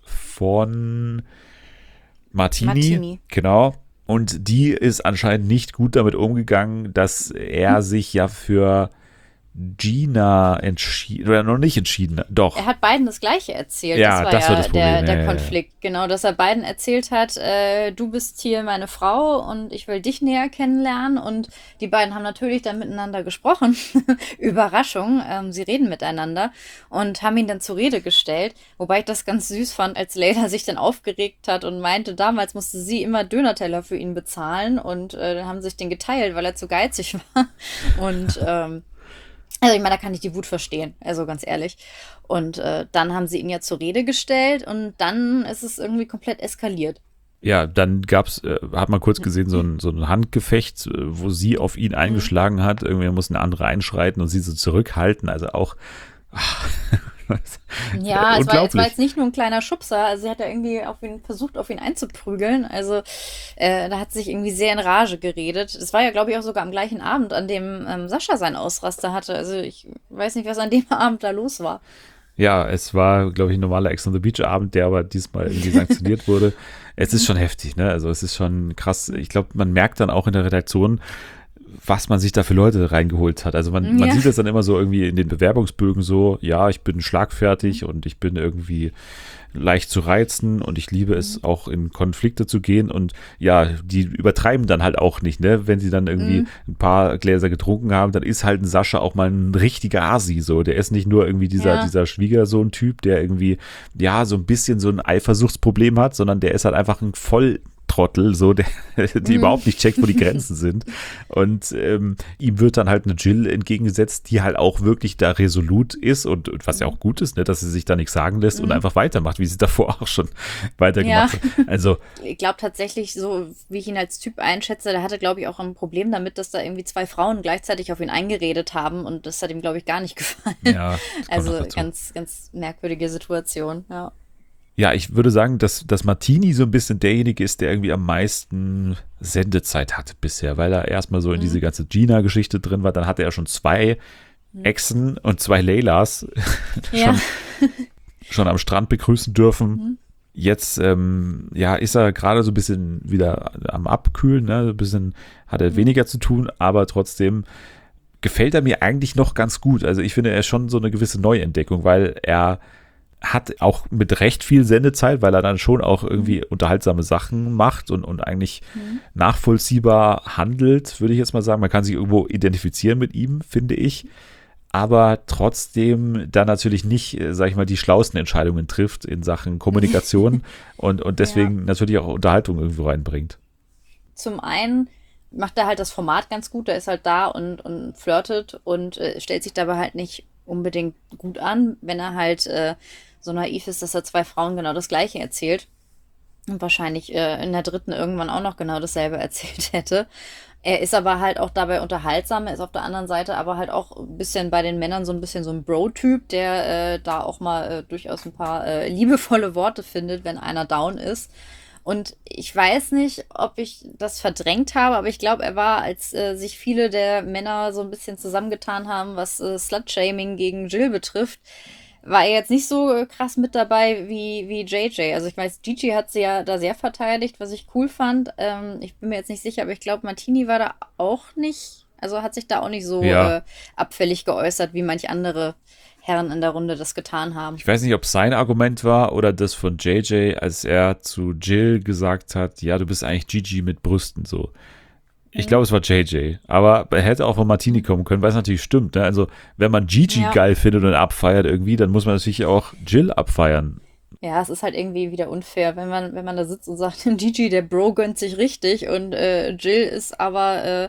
[SPEAKER 1] von Martini. Genau. Und die ist anscheinend nicht gut damit umgegangen, dass er sich ja für Gina entschieden, oder noch nicht entschieden, doch.
[SPEAKER 2] Er hat beiden das Gleiche erzählt.
[SPEAKER 1] Ja, das war das Problem.
[SPEAKER 2] Der Konflikt. Genau, dass er beiden erzählt hat, du bist hier meine Frau und ich will dich näher kennenlernen. Und die beiden haben natürlich dann miteinander gesprochen. Überraschung, sie reden miteinander und haben ihn dann zur Rede gestellt. Wobei ich das ganz süß fand, als Layla sich dann aufgeregt hat und meinte, damals musste sie immer Dönerteller für ihn bezahlen und dann haben sie sich den geteilt, weil er zu geizig war. Und also ich meine, da kann ich die Wut verstehen, also ganz ehrlich. Und dann haben sie ihn ja zur Rede gestellt und dann ist es irgendwie komplett eskaliert.
[SPEAKER 1] Ja, dann gab's, hat man kurz gesehen, so ein Handgefecht, wo sie auf ihn eingeschlagen hat. Irgendwie muss eine andere einschreiten und sie so zurückhalten. Also auch
[SPEAKER 2] Ja, es war
[SPEAKER 1] Unglaublich.
[SPEAKER 2] jetzt nicht nur ein kleiner Schubser. Also sie hat ja irgendwie versucht, auf ihn einzuprügeln. Also da hat sie sich irgendwie sehr in Rage geredet. Es war ja, glaube ich, auch sogar am gleichen Abend, an dem Sascha seinen Ausraster hatte. Also ich weiß nicht, was an dem Abend da los war.
[SPEAKER 1] Ja, es war, glaube ich, ein normaler Ex on the Beach Abend, der aber diesmal irgendwie sanktioniert wurde. Es ist schon heftig, ne? Also es ist schon krass. Ich glaube, man merkt dann auch in der Redaktion, was man sich da für Leute reingeholt hat. Also man
[SPEAKER 2] Ja.
[SPEAKER 1] sieht das dann immer so irgendwie in den Bewerbungsbögen so, ja, ich bin schlagfertig und ich bin irgendwie leicht zu reizen und ich liebe es auch in Konflikte zu gehen und ja, die übertreiben dann halt auch nicht, ne? Wenn sie dann irgendwie ein paar Gläser getrunken haben, dann ist halt ein Sascha auch mal ein richtiger Asi so. Der ist nicht nur irgendwie
[SPEAKER 2] Ja.
[SPEAKER 1] dieser Schwiegersohn-Typ, der irgendwie, ja, so ein bisschen so ein Eifersuchtsproblem hat, sondern der ist halt einfach ein Volltrottel, so, die überhaupt nicht checkt, wo die Grenzen sind. Und ihm wird dann halt eine Jill entgegengesetzt, die halt auch wirklich da resolut ist und was ja auch gut ist, ne, dass sie sich da nichts sagen lässt und einfach weitermacht, wie sie davor auch schon weitergemacht hat. Also,
[SPEAKER 2] Ich glaube tatsächlich, so wie ich ihn als Typ einschätze, der hatte, glaube ich, auch ein Problem damit, dass da irgendwie 2 Frauen gleichzeitig auf ihn eingeredet haben und das hat ihm, glaube ich, gar nicht gefallen.
[SPEAKER 1] ja, das kommt noch
[SPEAKER 2] Also
[SPEAKER 1] dazu.
[SPEAKER 2] ganz, ganz merkwürdige Situation, ja.
[SPEAKER 1] Ja, ich würde sagen, dass Martini so ein bisschen derjenige ist, der irgendwie am meisten Sendezeit hatte bisher, weil er erstmal so in diese ganze Gina-Geschichte drin war. Dann hatte er schon 2 Exen und 2 Leylas
[SPEAKER 2] Ja.
[SPEAKER 1] schon am Strand begrüßen dürfen. Jetzt ja, ist er gerade so ein bisschen wieder am Abkühlen, ne? So ein bisschen hat er weniger zu tun, aber trotzdem gefällt er mir eigentlich noch ganz gut. Also ich finde, er ist schon so eine gewisse Neuentdeckung, weil er hat auch mit recht viel Sendezeit, weil er dann schon auch irgendwie unterhaltsame Sachen macht und eigentlich nachvollziehbar handelt, würde ich jetzt mal sagen. Man kann sich irgendwo identifizieren mit ihm, finde ich. Aber trotzdem dann natürlich nicht, sag ich mal, die schlauesten Entscheidungen trifft in Sachen Kommunikation und deswegen natürlich auch Unterhaltung irgendwo reinbringt.
[SPEAKER 2] Zum einen macht er halt das Format ganz gut, er ist halt da und flirtet und stellt sich dabei halt nicht unbedingt gut an, wenn er halt so naiv ist, dass er 2 Frauen genau das Gleiche erzählt und wahrscheinlich in der dritten irgendwann auch noch genau dasselbe erzählt hätte. Er ist aber halt auch dabei unterhaltsam, er ist auf der anderen Seite aber halt auch ein bisschen bei den Männern so ein bisschen so ein Bro-Typ, der da auch mal durchaus ein paar liebevolle Worte findet, wenn einer down ist. Und ich weiß nicht, ob ich das verdrängt habe, aber ich glaube, er war, als sich viele der Männer so ein bisschen zusammengetan haben, was Slut-Shaming gegen Jill betrifft, war er jetzt nicht so krass mit dabei wie JJ. Also ich weiß, Gigi hat sie ja da sehr verteidigt, was ich cool fand. Ich bin mir jetzt nicht sicher, aber ich glaube, Martini war da auch nicht, also hat sich da auch nicht so
[SPEAKER 1] Ja.
[SPEAKER 2] abfällig geäußert, wie manch andere Herren in der Runde das getan haben.
[SPEAKER 1] Ich weiß nicht, ob sein Argument war oder das von JJ, als er zu Jill gesagt hat, ja, du bist eigentlich Gigi mit Brüsten so. Ich glaube, es war JJ, aber er hätte auch von Martini kommen können, weil es natürlich stimmt. Ne? Also, wenn man Gigi
[SPEAKER 2] Ja.
[SPEAKER 1] geil findet und abfeiert irgendwie, dann muss man natürlich auch Jill abfeiern.
[SPEAKER 2] Ja, es ist halt irgendwie wieder unfair, wenn man da sitzt und sagt, Gigi, der Bro gönnt sich richtig und Jill ist aber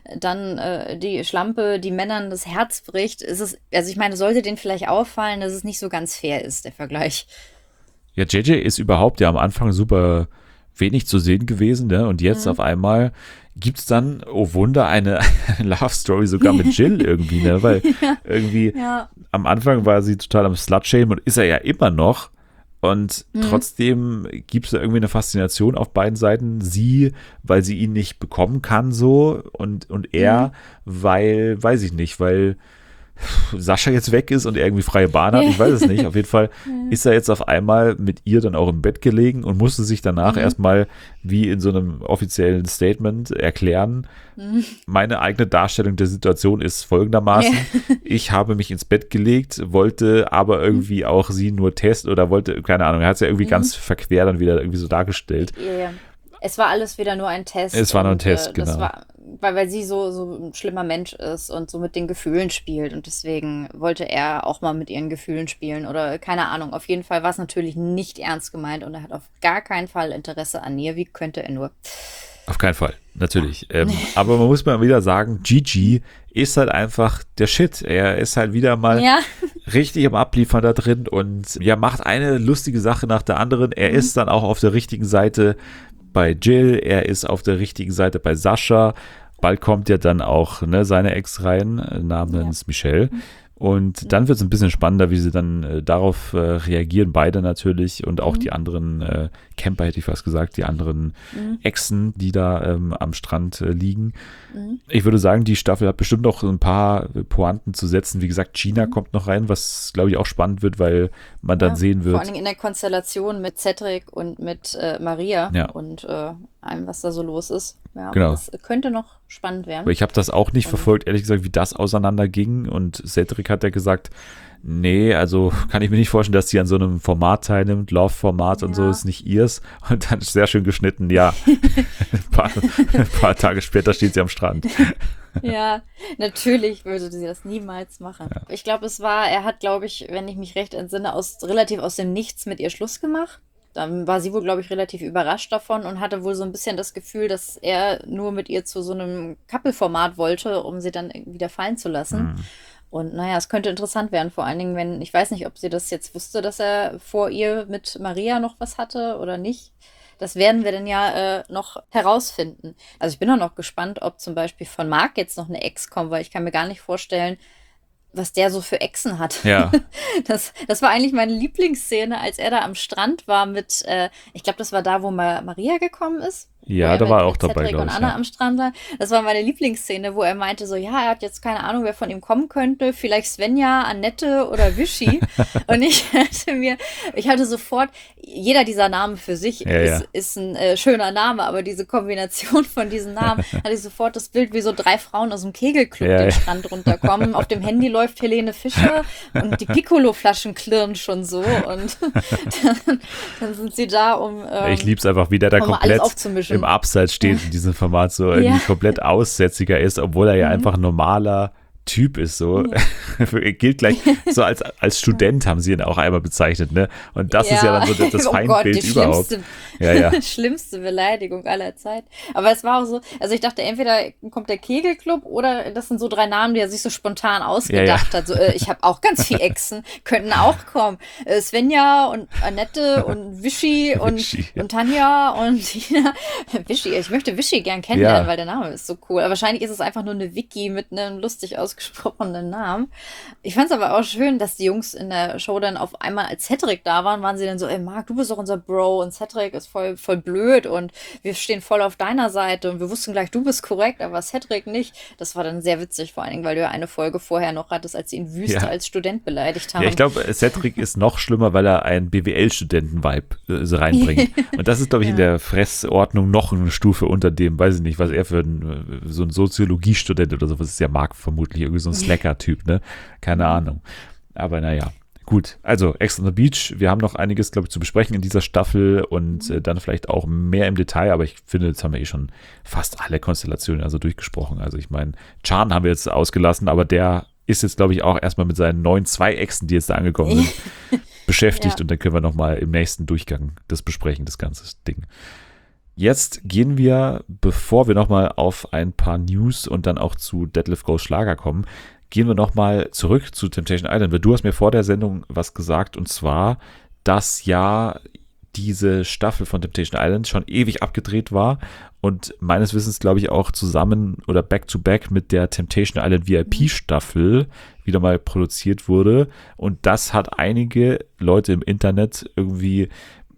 [SPEAKER 2] dann die Schlampe, die Männern das Herz bricht. Also ich meine, sollte denen vielleicht auffallen, dass es nicht so ganz fair ist, der Vergleich.
[SPEAKER 1] Ja, JJ ist überhaupt ja am Anfang super wenig zu sehen gewesen, ne? Und jetzt auf einmal gibt es dann, oh Wunder, eine Love-Story sogar mit Jill irgendwie, ne? Weil irgendwie
[SPEAKER 2] Ja.
[SPEAKER 1] am Anfang war sie total am Slut-Shamen und ist er ja immer noch. Und trotzdem gibt es da irgendwie eine Faszination auf beiden Seiten. Sie, weil sie ihn nicht bekommen kann so und er, weil, weiß ich nicht, weil Sascha jetzt weg ist und er irgendwie freie Bahn hat, ich weiß es nicht. Auf jeden Fall ist er jetzt auf einmal mit ihr dann auch im Bett gelegen und musste sich danach erstmal wie in so einem offiziellen Statement erklären. Meine eigene Darstellung der Situation ist folgendermaßen. Ich habe mich ins Bett gelegt, wollte aber irgendwie auch sie nur testen oder wollte, keine Ahnung, er hat es ja irgendwie ganz verquer dann wieder irgendwie so dargestellt.
[SPEAKER 2] Ja. Es war alles wieder nur ein Test.
[SPEAKER 1] Es war nur ein Test,
[SPEAKER 2] das
[SPEAKER 1] genau.
[SPEAKER 2] war, weil sie so ein schlimmer Mensch ist und so mit den Gefühlen spielt und deswegen wollte er auch mal mit ihren Gefühlen spielen oder keine Ahnung. Auf jeden Fall war es natürlich nicht ernst gemeint und er hat auf gar keinen Fall Interesse an ihr. Wie könnte er nur?
[SPEAKER 1] Auf keinen Fall, natürlich. Aber man muss mal wieder sagen, Gigi ist halt einfach der Shit. Er ist halt wieder mal
[SPEAKER 2] Ja.
[SPEAKER 1] richtig am Abliefern da drin und ja, macht eine lustige Sache nach der anderen. Er ist dann auch auf der richtigen Seite bei Jill, er ist auf der richtigen Seite bei Sascha. Bald kommt ja dann auch seine Ex rein, namens Michelle. Und dann wird es ein bisschen spannender, wie sie dann darauf reagieren, beide natürlich und auch die anderen Camper, hätte ich fast gesagt, die anderen Echsen, die da am Strand liegen. Ich würde sagen, die Staffel hat bestimmt noch ein paar Pointen zu setzen. Wie gesagt, Gina kommt noch rein, was glaube ich auch spannend wird, weil man dann sehen wird.
[SPEAKER 2] Vor allen Dingen in der Konstellation mit Cedric und mit Maria und allem, was da so los ist. Ja,
[SPEAKER 1] genau.
[SPEAKER 2] Das könnte noch spannend werden.
[SPEAKER 1] Aber ich habe das auch nicht verfolgt, ehrlich gesagt, wie das auseinanderging. Und Cedric hat ja gesagt, nee, also kann ich mir nicht vorstellen, dass sie an so einem Format teilnimmt, Love-Format und so, ist nicht ihrs. Und dann ist sehr schön geschnitten, ja. ein paar Tage später steht sie am Strand.
[SPEAKER 2] Ja, natürlich würde sie das niemals machen. Ja. Ich glaube, er hat, glaube ich, wenn ich mich recht entsinne, relativ aus dem Nichts mit ihr Schluss gemacht. Dann war sie wohl, glaube ich, relativ überrascht davon und hatte wohl so ein bisschen das Gefühl, dass er nur mit ihr zu so einem Couple-Format wollte, um sie dann wieder fallen zu lassen. Und naja, es könnte interessant werden, vor allen Dingen, ich weiß nicht, ob sie das jetzt wusste, dass er vor ihr mit Maria noch was hatte oder nicht. Das werden wir dann ja noch herausfinden. Also ich bin auch noch gespannt, ob zum Beispiel von Marc jetzt noch eine Ex kommt, weil ich kann mir gar nicht vorstellen, was der so für Echsen hat.
[SPEAKER 1] Ja.
[SPEAKER 2] Das war eigentlich meine Lieblingsszene, als er da am Strand war mit, ich glaube, das war da, wo Maria gekommen ist.
[SPEAKER 1] Ja, da war er auch dabei,
[SPEAKER 2] glaube ich. Und Anna am Strand war. Das war meine Lieblingsszene, wo er meinte so, ja, er hat jetzt keine Ahnung, wer von ihm kommen könnte. Vielleicht Svenja, Annette oder Vischi. Und ich hatte sofort, jeder dieser Namen für sich ist ein schöner Name, aber diese Kombination von diesen Namen, hatte ich sofort das Bild, wie so 3 Frauen aus dem Kegelclub den Strand runterkommen. Auf dem Handy läuft Helene Fischer und die Piccolo-Flaschen klirren schon so. Und dann sind sie da, um
[SPEAKER 1] ich lieb's einfach, wie der da komplett im Abseits steht in diesem Format, so irgendwie komplett aussätziger ist, obwohl er ja einfach ein normaler Typ ist, so. Gilt gleich, so als Student haben sie ihn auch einmal bezeichnet, ne? Und das ist ja dann so das Feindbild überhaupt.
[SPEAKER 2] Schlimmste Beleidigung aller Zeit. Aber es war auch so, also ich dachte, entweder kommt der Kegelclub oder das sind so 3 Namen, die er sich so spontan ausgedacht hat. So, ich habe auch ganz viele Exen, könnten auch kommen. Svenja und Annette und Vischi und Tanja und Tina. Vischi, ich möchte Vischi gern kennenlernen, weil der Name ist so cool. Aber wahrscheinlich ist es einfach nur eine Wiki mit einem lustig ausgesprochenen Namen. Ich fand es aber auch schön, dass die Jungs in der Show dann auf einmal, als Cedric da waren sie dann so, ey Marc, du bist doch unser Bro und Cedric ist voll blöd und wir stehen voll auf deiner Seite und wir wussten gleich, du bist korrekt, aber Cedric nicht. Das war dann sehr witzig, vor allen Dingen, weil du ja eine Folge vorher noch hattest, als sie ihn wüst als Student beleidigt haben.
[SPEAKER 1] Ja, ich glaube, Cedric ist noch schlimmer, weil er einen BWL-Studenten-Vibe reinbringt. Und das ist, glaube ich, in der Fressordnung noch eine Stufe unter dem, weiß ich nicht, was er für so ein Soziologiestudent oder sowas ist, ja Marc vermutlich irgendwie so ein Slacker-Typ, ne? Keine Ahnung. Aber naja. Gut, also Ex on the Beach, wir haben noch einiges, glaube ich, zu besprechen in dieser Staffel und dann vielleicht auch mehr im Detail, aber ich finde, jetzt haben wir schon fast alle Konstellationen also durchgesprochen. Also ich meine, Chan haben wir jetzt ausgelassen, aber der ist jetzt, glaube ich, auch erstmal mit seinen neuen 2 Exen, die jetzt da angekommen sind, beschäftigt und dann können wir nochmal im nächsten Durchgang das besprechen, das ganze Ding. Jetzt gehen wir, bevor wir nochmal auf ein paar News und dann auch zu Deadlift Go Schlager kommen, gehen wir nochmal zurück zu Temptation Island, weil du hast mir vor der Sendung was gesagt und zwar, dass ja diese Staffel von Temptation Island schon ewig abgedreht war und meines Wissens, glaube ich, auch zusammen oder back-to-back mit der Temptation Island VIP-Staffel wieder mal produziert wurde und das hat einige Leute im Internet irgendwie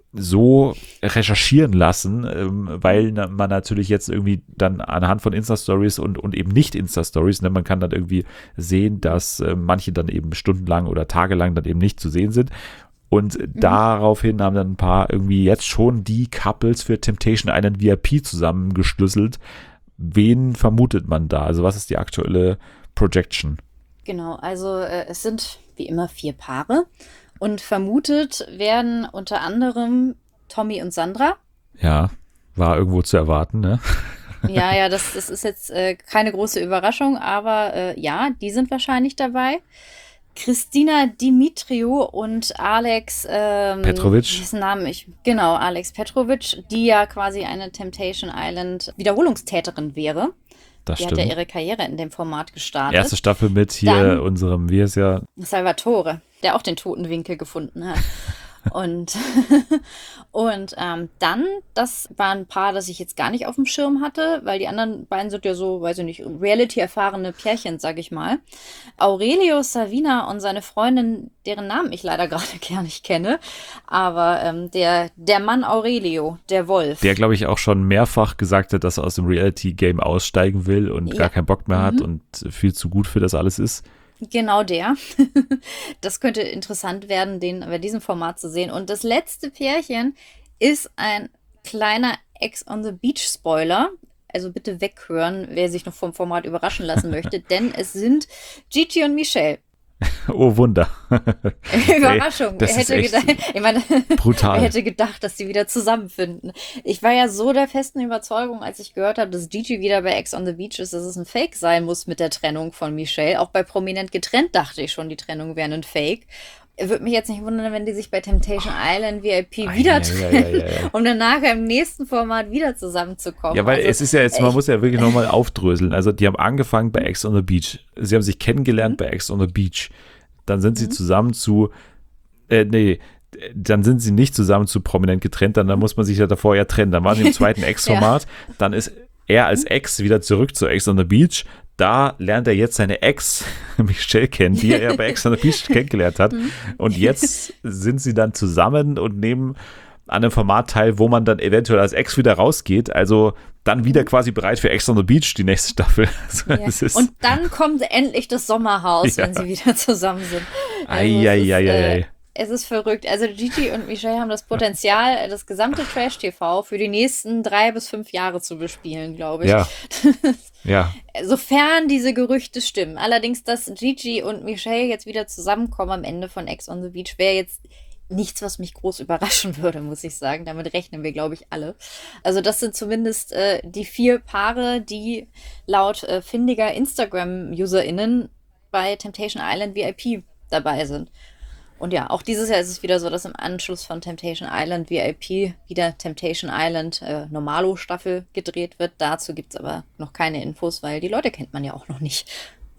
[SPEAKER 1] so recherchieren lassen, weil man natürlich jetzt irgendwie dann anhand von Insta-Stories und eben nicht Insta-Stories, ne, man kann dann irgendwie sehen, dass manche dann eben stundenlang oder tagelang dann eben nicht zu sehen sind. Und daraufhin haben dann ein paar irgendwie jetzt schon die Couples für Temptation Island VIP zusammengeschlüsselt. Wen vermutet man da? Also was ist die aktuelle Projection?
[SPEAKER 2] Genau, also es sind wie immer 4 Paare. Und vermutet werden unter anderem Tommy und Sandra.
[SPEAKER 1] Ja, war irgendwo zu erwarten, ne?
[SPEAKER 2] Ja, das ist jetzt keine große Überraschung, aber die sind wahrscheinlich dabei. Christina Dimitriou und Alex
[SPEAKER 1] Petrovic.
[SPEAKER 2] Diesen Namen genau, Alex Petrovic, die ja quasi eine Temptation Island Wiederholungstäterin wäre.
[SPEAKER 1] Das
[SPEAKER 2] hat ja ihre Karriere in dem Format gestartet.
[SPEAKER 1] Erste Staffel mit hier unserem, wie ist ja?
[SPEAKER 2] Salvatore, der auch den toten Winkel gefunden hat. Und, dann, das war ein Paar, das ich jetzt gar nicht auf dem Schirm hatte, weil die anderen beiden sind ja so, weiß ich nicht, Reality-erfahrene Pärchen, sag ich mal. Aurelio Savina und seine Freundin, deren Namen ich leider gerade gar nicht kenne, aber der Mann Aurelio, der Wolf.
[SPEAKER 1] Der, glaube ich, auch schon mehrfach gesagt hat, dass er aus dem Reality-Game aussteigen will und gar keinen Bock mehr hat und viel zu gut für das alles ist.
[SPEAKER 2] Genau der. Das könnte interessant werden, den bei diesem Format zu sehen. Und das letzte Pärchen ist ein kleiner Ex-on-the-Beach-Spoiler. Also bitte weghören, wer sich noch vom Format überraschen lassen möchte, denn es sind Gigi und Michelle.
[SPEAKER 1] Oh Wunder.
[SPEAKER 2] Überraschung.
[SPEAKER 1] Ey, das
[SPEAKER 2] Wer hätte
[SPEAKER 1] ist echt
[SPEAKER 2] gedacht, ich meine,
[SPEAKER 1] brutal.
[SPEAKER 2] wer hätte gedacht, dass die wieder zusammenfinden? Ich war ja so der festen Überzeugung, als ich gehört habe, dass Gigi wieder bei Ex on the Beach ist, dass es ein Fake sein muss mit der Trennung von Michelle. Auch bei Prominent getrennt dachte ich schon, die Trennung wäre ein Fake. Würde mich jetzt nicht wundern, wenn die sich bei Temptation Island VIP wieder trennen, um dann nachher im nächsten Format wieder zusammenzukommen.
[SPEAKER 1] Ja, weil es ist ja jetzt, man muss ja wirklich nochmal aufdröseln. Also die haben angefangen bei Ex on the Beach. Sie haben sich kennengelernt bei Ex on the Beach. Dann sind sie zusammen dann sind sie nicht zusammen zu Prominent getrennt, dann muss man sich ja davor ja trennen. Dann waren sie im zweiten Ex-Format, dann ist er als Ex wieder zurück zu Ex on the Beach. Da lernt er jetzt seine Ex, Michelle, kennen, die er ja bei Ex on the Beach kennengelernt hat. Und jetzt sind sie dann zusammen und nehmen an einem Format teil, wo man dann eventuell als Ex wieder rausgeht. Also dann wieder quasi bereit für Ex on the Beach, die nächste Staffel. Also
[SPEAKER 2] und dann kommt endlich das Sommerhaus, wenn sie wieder zusammen sind. Es ist verrückt. Also Gigi und Michelle haben das Potenzial, das gesamte Trash-TV für die nächsten 3 bis 5 Jahre zu bespielen, glaube ich.
[SPEAKER 1] Ja.
[SPEAKER 2] Sofern diese Gerüchte stimmen. Allerdings, dass Gigi und Michelle jetzt wieder zusammenkommen am Ende von Ex on the Beach, wäre jetzt nichts, was mich groß überraschen würde, muss ich sagen. Damit rechnen wir, glaube ich, alle. Also das sind zumindest die 4 Paare, die laut findiger Instagram-UserInnen bei Temptation Island VIP dabei sind. Und ja, auch dieses Jahr ist es wieder so, dass im Anschluss von Temptation Island VIP wieder Temptation Island Normalo-Staffel gedreht wird. Dazu gibt es aber noch keine Infos, weil die Leute kennt man ja auch noch nicht.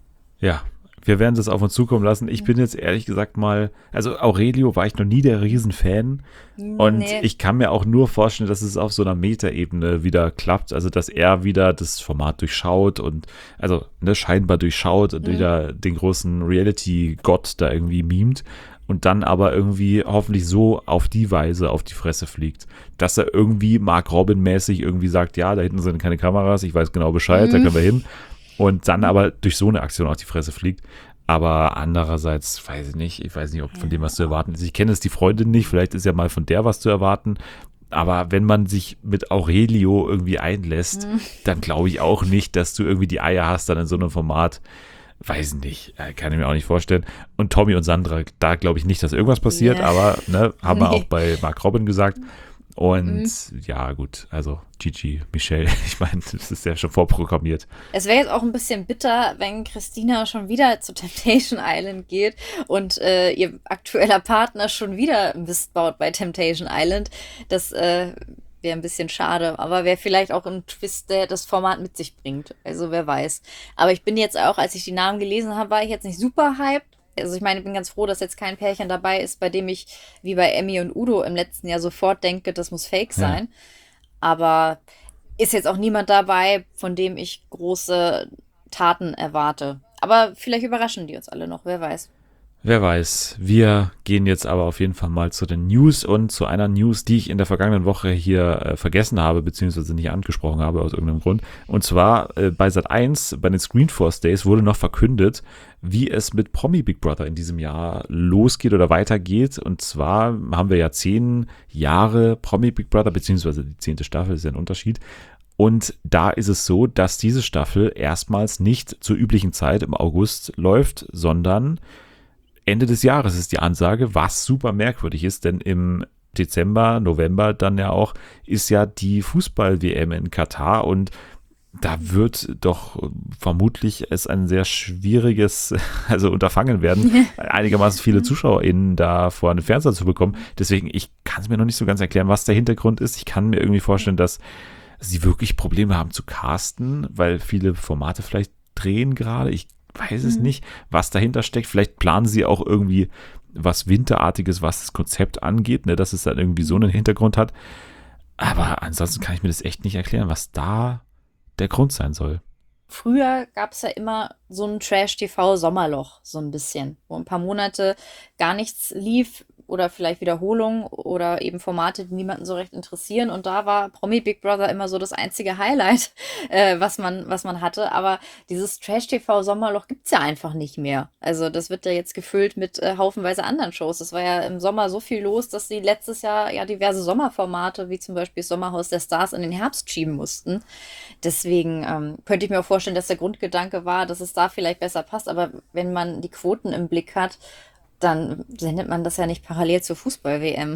[SPEAKER 1] Ja, wir werden das auf uns zukommen lassen. Ich bin jetzt ehrlich gesagt mal, also Aurelio war ich noch nie der Riesenfan. Und ich kann mir auch nur vorstellen, dass es auf so einer Metaebene wieder klappt. Also, dass er wieder das Format durchschaut und, also, scheinbar durchschaut und wieder den großen Reality-Gott da irgendwie mimt. Und dann aber irgendwie hoffentlich so auf die Weise auf die Fresse fliegt, dass er irgendwie Mark Robin-mäßig irgendwie sagt, ja, da hinten sind keine Kameras, ich weiß genau Bescheid, da können wir hin. Und dann aber durch so eine Aktion auf die Fresse fliegt. Aber andererseits, weiß ich weiß nicht, ob von dem was zu erwarten ist. Ich kenne jetzt die Freundin nicht, vielleicht ist ja mal von der was zu erwarten. Aber wenn man sich mit Aurelio irgendwie einlässt, dann glaube ich auch nicht, dass du irgendwie die Eier hast dann in so einem Format. Weiß nicht, kann ich mir auch nicht vorstellen. Und Tommy und Sandra, da glaube ich nicht, dass irgendwas passiert, aber haben wir auch bei Mark Robin gesagt. Und ja, gut, also Gigi, Michelle, ich meine, das ist ja schon vorprogrammiert.
[SPEAKER 2] Es wäre jetzt auch ein bisschen bitter, wenn Christina schon wieder zu Temptation Island geht und ihr aktueller Partner schon wieder Mist baut bei Temptation Island. Das wäre ein bisschen schade, aber wäre vielleicht auch ein Twist, der das Format mit sich bringt. Also wer weiß. Aber ich bin jetzt auch, als ich die Namen gelesen habe, war ich jetzt nicht super hyped. Also ich meine, ich bin ganz froh, dass jetzt kein Pärchen dabei ist, bei dem ich, wie bei Emmy und Udo im letzten Jahr, sofort denke, das muss Fake sein. Aber ist jetzt auch niemand dabei, von dem ich große Taten erwarte. Aber vielleicht überraschen die uns alle noch, wer weiß.
[SPEAKER 1] Wer weiß. Wir gehen jetzt aber auf jeden Fall mal zu den News und zu einer News, die ich in der vergangenen Woche hier vergessen habe, beziehungsweise nicht angesprochen habe aus irgendeinem Grund. Und zwar bei Sat.1, bei den Screenforce Days wurde noch verkündet, wie es mit Promi Big Brother in diesem Jahr losgeht oder weitergeht. Und zwar haben wir ja 10 Jahre Promi Big Brother, beziehungsweise die 10. Staffel, ist ja ein Unterschied. Und da ist es so, dass diese Staffel erstmals nicht zur üblichen Zeit im August läuft, sondern Ende des Jahres ist die Ansage, was super merkwürdig ist, denn im Dezember, November dann ja auch, ist ja die Fußball-WM in Katar und da wird doch vermutlich es ein sehr schwieriges, also Unterfangen werden, einigermaßen viele ZuschauerInnen da vor einem Fernseher zu bekommen. Deswegen, ich kann es mir noch nicht so ganz erklären, was der Hintergrund ist. Ich kann mir irgendwie vorstellen, dass sie wirklich Probleme haben zu casten, weil viele Formate vielleicht drehen gerade. Ich weiß es nicht, was dahinter steckt. Vielleicht planen sie auch irgendwie was Winterartiges, was das Konzept angeht, ne, dass es dann irgendwie so einen Hintergrund hat. Aber ansonsten kann ich mir das echt nicht erklären, was da der Grund sein soll.
[SPEAKER 2] Früher gab es ja immer so ein Trash-TV-Sommerloch, so ein bisschen, wo ein paar Monate gar nichts lief oder vielleicht Wiederholungen oder eben Formate, die niemanden so recht interessieren. Und da war Promi Big Brother immer so das einzige Highlight, was man hatte. Aber dieses Trash-TV-Sommerloch gibt es ja einfach nicht mehr. Also das wird ja jetzt gefüllt mit haufenweise anderen Shows. Es war ja im Sommer so viel los, dass sie letztes Jahr ja diverse Sommerformate, wie zum Beispiel das Sommerhaus der Stars, in den Herbst schieben mussten. Deswegen könnte ich mir auch vorstellen, dass der Grundgedanke war, dass es da vielleicht besser passt. Aber wenn man die Quoten im Blick hat, dann sendet man das ja nicht parallel zur Fußball-WM.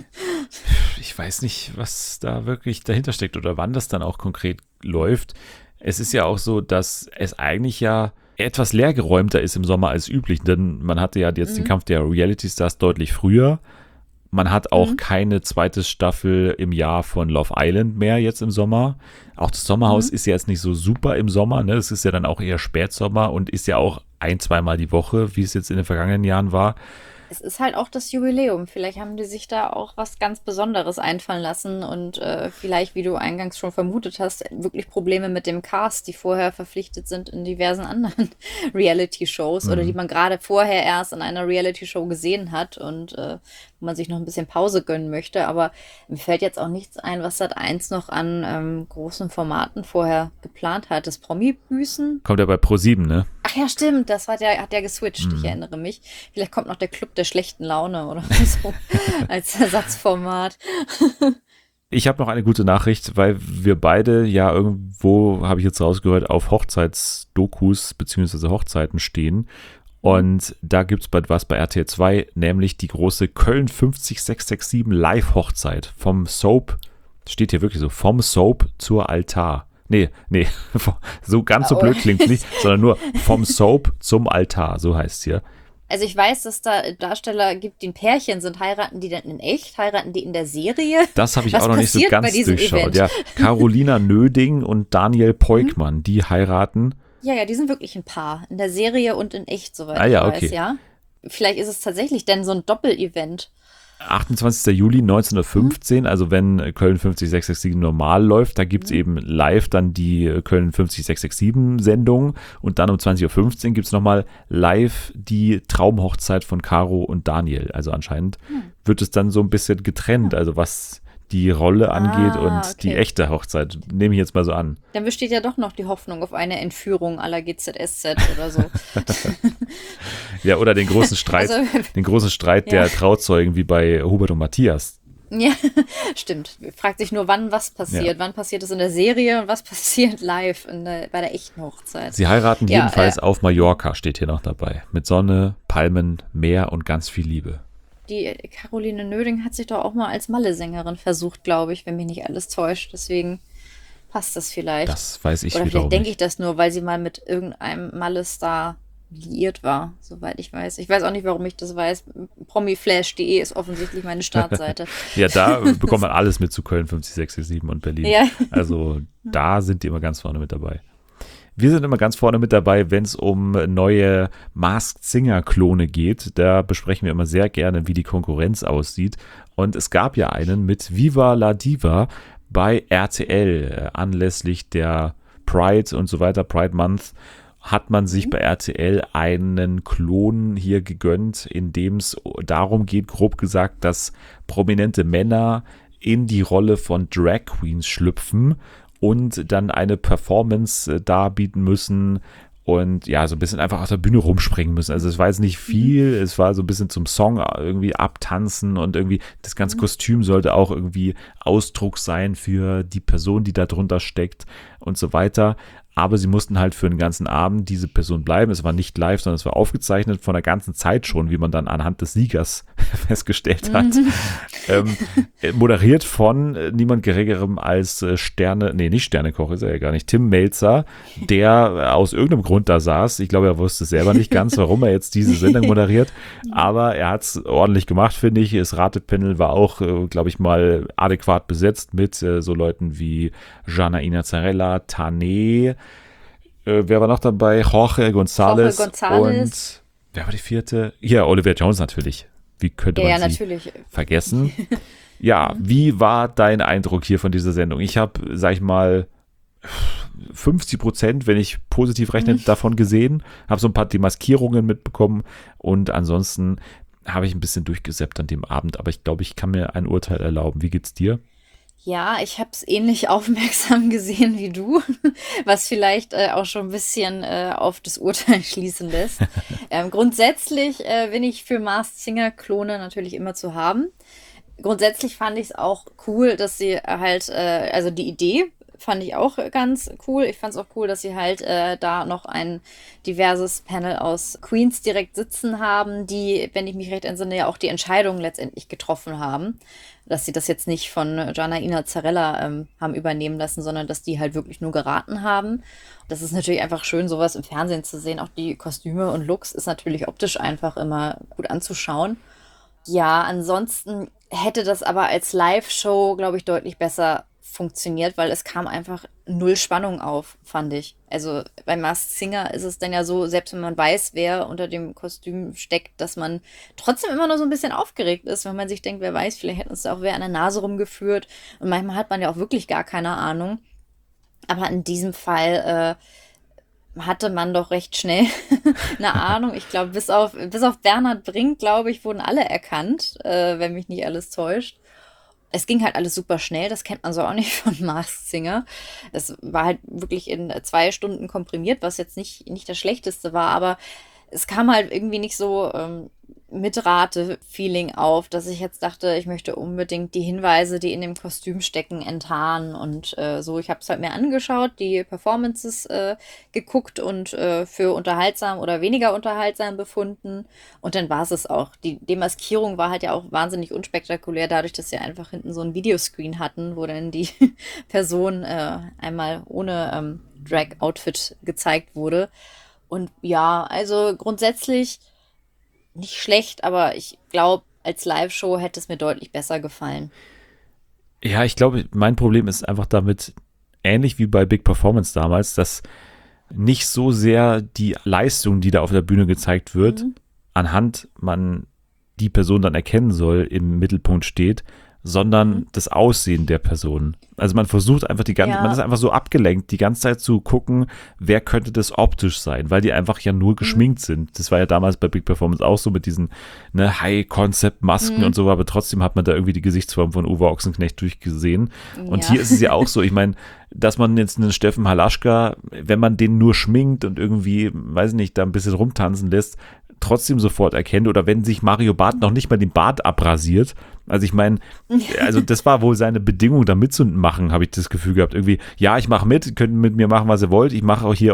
[SPEAKER 1] Ich weiß nicht, was da wirklich dahinter steckt oder wann das dann auch konkret läuft. Es ist ja auch so, dass es eigentlich ja etwas leergeräumter ist im Sommer als üblich, denn man hatte ja jetzt den Kampf der Reality Stars deutlich früher. Man hat auch keine zweite Staffel im Jahr von Love Island mehr jetzt im Sommer. Auch das Sommerhaus ist ja jetzt nicht so super im Sommer, ne? Es ist ja dann auch eher Spätsommer und ist ja auch 1-2 Mal die Woche, wie es jetzt in den vergangenen Jahren war.
[SPEAKER 2] Es ist halt auch das Jubiläum. Vielleicht haben die sich da auch was ganz Besonderes einfallen lassen und vielleicht, wie du eingangs schon vermutet hast, wirklich Probleme mit dem Cast, die vorher verpflichtet sind in diversen anderen Reality-Shows oder die man gerade vorher erst in einer Reality-Show gesehen hat und wo man sich noch ein bisschen Pause gönnen möchte. Aber mir fällt jetzt auch nichts ein, was Sat.1 noch an großen Formaten vorher geplant hat. Das Promi-Büßen.
[SPEAKER 1] Kommt ja bei Pro7, ne?
[SPEAKER 2] Ach ja, stimmt, das hat der geswitcht, ich erinnere mich. Vielleicht kommt noch der Club der schlechten Laune oder so als Ersatzformat.
[SPEAKER 1] Ich habe noch eine gute Nachricht, weil wir beide ja irgendwo, habe ich jetzt rausgehört, auf Hochzeitsdokus bzw. Hochzeiten stehen. Und da gibt es bald was bei RTL 2, nämlich die große Köln 50667 Live-Hochzeit vom Soap, steht hier wirklich so, vom Soap zur Altar. Nee, so ganz so blöd klingt es nicht, sondern nur vom Soap zum Altar, so heißt es hier.
[SPEAKER 2] Also ich weiß, dass da Darsteller gibt, die ein Pärchen sind. Heiraten die denn in echt? Heiraten die in der Serie?
[SPEAKER 1] Das habe ich
[SPEAKER 2] Was
[SPEAKER 1] auch noch nicht so
[SPEAKER 2] passiert bei
[SPEAKER 1] ganz
[SPEAKER 2] diesem
[SPEAKER 1] durchschaut.
[SPEAKER 2] Event?
[SPEAKER 1] Ja, Carolina Nöding und Daniel Peukmann, die heiraten.
[SPEAKER 2] Ja, die sind wirklich ein Paar. In der Serie und in echt, soweit
[SPEAKER 1] Ah ja,
[SPEAKER 2] ich weiß,
[SPEAKER 1] okay.
[SPEAKER 2] ja. Vielleicht ist es tatsächlich denn so ein Doppel-Event.
[SPEAKER 1] 28. Juli 1915, also wenn Köln 50667 normal läuft, da gibt es eben live dann die Köln 50667 Sendung und dann um 20.15 Uhr gibt es nochmal live die Traumhochzeit von Caro und Daniel. Also anscheinend wird es dann so ein bisschen getrennt, also was die Rolle angeht und die echte Hochzeit, nehme ich jetzt mal so an.
[SPEAKER 2] Dann besteht ja doch noch die Hoffnung auf eine Entführung à la GZSZ oder so.
[SPEAKER 1] Ja, oder den großen Streit, der Trauzeugen wie bei Hubert und Matthias.
[SPEAKER 2] Ja, stimmt. Fragt sich nur, wann was passiert.
[SPEAKER 1] Ja.
[SPEAKER 2] Wann passiert es in der Serie und was passiert live bei der echten Hochzeit.
[SPEAKER 1] Sie heiraten jedenfalls auf Mallorca, steht hier noch dabei. Mit Sonne, Palmen, Meer und ganz viel Liebe.
[SPEAKER 2] Die Caroline Nöding hat sich doch auch mal als Malle-Sängerin versucht, glaube ich, wenn mich nicht alles täuscht. Deswegen passt das vielleicht.
[SPEAKER 1] Das weiß ich
[SPEAKER 2] Oder
[SPEAKER 1] wiederum
[SPEAKER 2] vielleicht denke
[SPEAKER 1] nicht.
[SPEAKER 2] ich das nur, weil sie mal mit irgendeinem Malle-Star liiert war, soweit ich weiß. Ich weiß auch nicht, warum ich das weiß. Promiflash.de ist offensichtlich meine Startseite.
[SPEAKER 1] Ja, da bekommt man alles mit zu Köln 50667 und Berlin.
[SPEAKER 2] Ja.
[SPEAKER 1] Also da sind die immer ganz vorne mit dabei. Wir sind immer ganz vorne mit dabei, wenn es um neue Masked Singer-Klone geht. Da besprechen wir immer sehr gerne, wie die Konkurrenz aussieht. Und es gab ja einen mit Viva la Diva bei RTL. Anlässlich der Pride und so weiter, Pride Month, hat man sich bei RTL einen Klon hier gegönnt, in dem es darum geht, grob gesagt, dass prominente Männer in die Rolle von Drag Queens schlüpfen und dann eine Performance darbieten müssen und ja, so ein bisschen einfach auf der Bühne rumspringen müssen. Also es war jetzt nicht viel, es war so ein bisschen zum Song irgendwie abtanzen und irgendwie das ganze Kostüm sollte auch irgendwie Ausdruck sein für die Person, die da drunter steckt und so weiter. Aber sie mussten halt für den ganzen Abend diese Person bleiben. Es war nicht live, sondern es war aufgezeichnet von der ganzen Zeit schon, wie man dann anhand des Siegers festgestellt hat. Moderiert von niemand Geringerem als nicht Sternekoch ist er ja gar nicht, Tim Melzer, der aus irgendeinem Grund da saß. Ich glaube, er wusste selber nicht ganz, warum er jetzt diese Sendung moderiert. Aber er hat es ordentlich gemacht, finde ich. Das Ratepanel war auch, glaube ich, mal adäquat besetzt mit so Leuten wie Janaína Zarella, Tané. Wer war noch dabei? Jorge González. Und Wer war die vierte? Ja, Olivia Jones natürlich. Wie könnte man
[SPEAKER 2] Ja,
[SPEAKER 1] sie
[SPEAKER 2] natürlich.
[SPEAKER 1] vergessen? Ja, wie war dein Eindruck hier von dieser Sendung? Ich habe, sag ich mal, 50%, wenn ich positiv rechne, davon gesehen, habe so ein paar Demaskierungen mitbekommen und ansonsten habe ich ein bisschen durchgesäppt an dem Abend, aber ich glaube, ich kann mir ein Urteil erlauben. Wie geht's dir?
[SPEAKER 2] Ja, ich habe es ähnlich aufmerksam gesehen wie du, was vielleicht auch schon ein bisschen auf das Urteil schließen lässt. Grundsätzlich bin ich für Masked Singer-Klone natürlich immer zu haben. Grundsätzlich fand ich es auch cool, dass sie halt, also die Idee fand ich auch ganz cool. Ich fand es auch cool, dass sie halt da noch ein diverses Panel aus Queens direkt sitzen haben, die, wenn ich mich recht entsinne, ja auch die Entscheidung letztendlich getroffen haben. Dass sie das jetzt nicht von Gianna Zarella haben übernehmen lassen, sondern dass die halt wirklich nur geraten haben. Das ist natürlich einfach schön, sowas im Fernsehen zu sehen. Auch die Kostüme und Looks ist natürlich optisch einfach immer gut anzuschauen. Ja, ansonsten hätte das aber als Live-Show, glaube ich, deutlich besser funktioniert, weil es kam einfach null Spannung auf, fand ich. Also bei Masked Singer ist es dann ja so, selbst wenn man weiß, wer unter dem Kostüm steckt, dass man trotzdem immer noch so ein bisschen aufgeregt ist, wenn man sich denkt, wer weiß, vielleicht hätte uns da auch wer an der Nase rumgeführt. Und manchmal hat man ja auch wirklich gar keine Ahnung. Aber in diesem Fall hatte man doch recht schnell eine Ahnung. Ich glaube, bis auf Bernhard Brink, glaube ich, wurden alle erkannt, wenn mich nicht alles täuscht. Es ging halt alles super schnell, das kennt man so auch nicht von Masked Singer. Es war halt wirklich in 2 Stunden komprimiert, was jetzt nicht das Schlechteste war, aber es kam halt irgendwie nicht so Mitrate-Feeling auf, dass ich jetzt dachte, ich möchte unbedingt die Hinweise, die in dem Kostüm stecken, enttarnen und so. Ich habe es halt mir angeschaut, die Performances geguckt und für unterhaltsam oder weniger unterhaltsam befunden und dann war es auch. Die Demaskierung war halt ja auch wahnsinnig unspektakulär, dadurch, dass sie einfach hinten so ein Videoscreen hatten, wo dann die Person einmal ohne Drag-Outfit gezeigt wurde. Und ja, also grundsätzlich nicht schlecht, aber ich glaube, als Live-Show hätte es mir deutlich besser gefallen.
[SPEAKER 1] Ja, ich glaube, mein Problem ist einfach damit, ähnlich wie bei Big Performance damals, dass nicht so sehr die Leistung, die da auf der Bühne gezeigt wird, anhand man die Person dann erkennen soll, im Mittelpunkt steht, sondern das Aussehen der Person. Also man versucht einfach man ist einfach so abgelenkt, die ganze Zeit zu gucken, wer könnte das optisch sein, weil die einfach ja nur geschminkt sind. Das war ja damals bei Big Performance auch so mit diesen High-Concept-Masken und so, aber trotzdem hat man da irgendwie die Gesichtsform von Uwe Ochsenknecht durchgesehen. Und hier ist es ja auch so, ich meine, dass man jetzt einen Steffen Halaschka, wenn man den nur schminkt und irgendwie, weiß nicht, da ein bisschen rumtanzen lässt, trotzdem sofort erkennt oder wenn sich Mario Barth noch nicht mal den Bart abrasiert. Also ich meine, also das war wohl seine Bedingung, da mitzumachen, habe ich das Gefühl gehabt. Irgendwie, ja, ich mache mit, könnt mit mir machen, was ihr wollt. Ich mache auch hier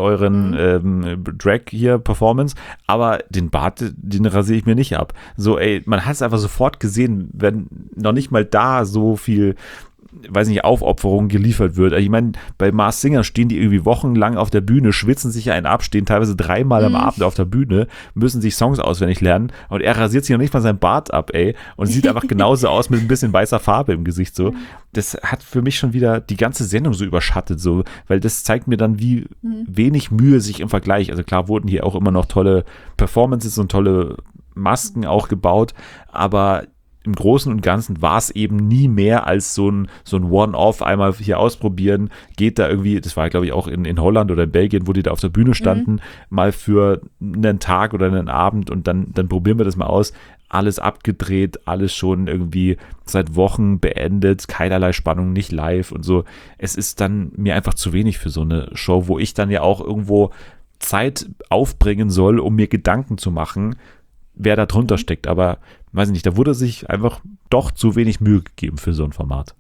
[SPEAKER 1] euren Drag hier Performance, aber den Bart, den rasiere ich mir nicht ab. So, ey, man hat es einfach sofort gesehen, wenn noch nicht mal da so viel, weiß nicht, Aufopferung geliefert wird. Ich meine, bei Masked Singer stehen die irgendwie wochenlang auf der Bühne, schwitzen sich einen ab, stehen teilweise 3-mal am Abend auf der Bühne, müssen sich Songs auswendig lernen und er rasiert sich noch nicht mal sein Bart ab, ey, und sieht einfach genauso aus mit ein bisschen weißer Farbe im Gesicht, so. Das hat für mich schon wieder die ganze Sendung so überschattet, so, weil das zeigt mir dann, wie wenig Mühe sich im Vergleich, also klar wurden hier auch immer noch tolle Performances und tolle Masken auch gebaut, aber im Großen und Ganzen war es eben nie mehr als so ein One-Off, einmal hier ausprobieren, geht da irgendwie, das war glaube ich auch in Holland oder in Belgien, wo die da auf der Bühne standen, mal für einen Tag oder einen Abend und dann probieren wir das mal aus. Alles abgedreht, alles schon irgendwie seit Wochen beendet, keinerlei Spannung, nicht live und so. Es ist dann mir einfach zu wenig für so eine Show, wo ich dann ja auch irgendwo Zeit aufbringen soll, um mir Gedanken zu machen, wer da drunter steckt, aber weiß nicht, da wurde sich einfach doch zu wenig Mühe gegeben für so ein Format.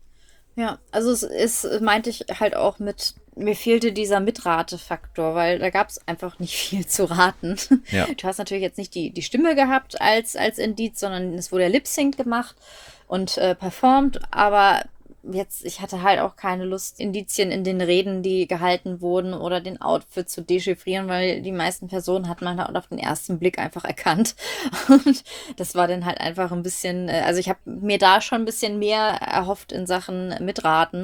[SPEAKER 2] Ja, also es ist, meinte ich halt auch mit, mir fehlte dieser Mitrate-Faktor, weil da gab es einfach nicht viel zu raten.
[SPEAKER 1] Ja.
[SPEAKER 2] Du hast natürlich jetzt nicht die Stimme gehabt als Indiz, sondern es wurde ja Lip-Sync gemacht und performt, aber jetzt, ich hatte halt auch keine Lust, Indizien in den Reden, die gehalten wurden oder den Outfit zu dechiffrieren, weil die meisten Personen hat man halt auf den ersten Blick einfach erkannt. Und das war dann halt einfach ein bisschen, also ich habe mir da schon ein bisschen mehr erhofft in Sachen Mitraten.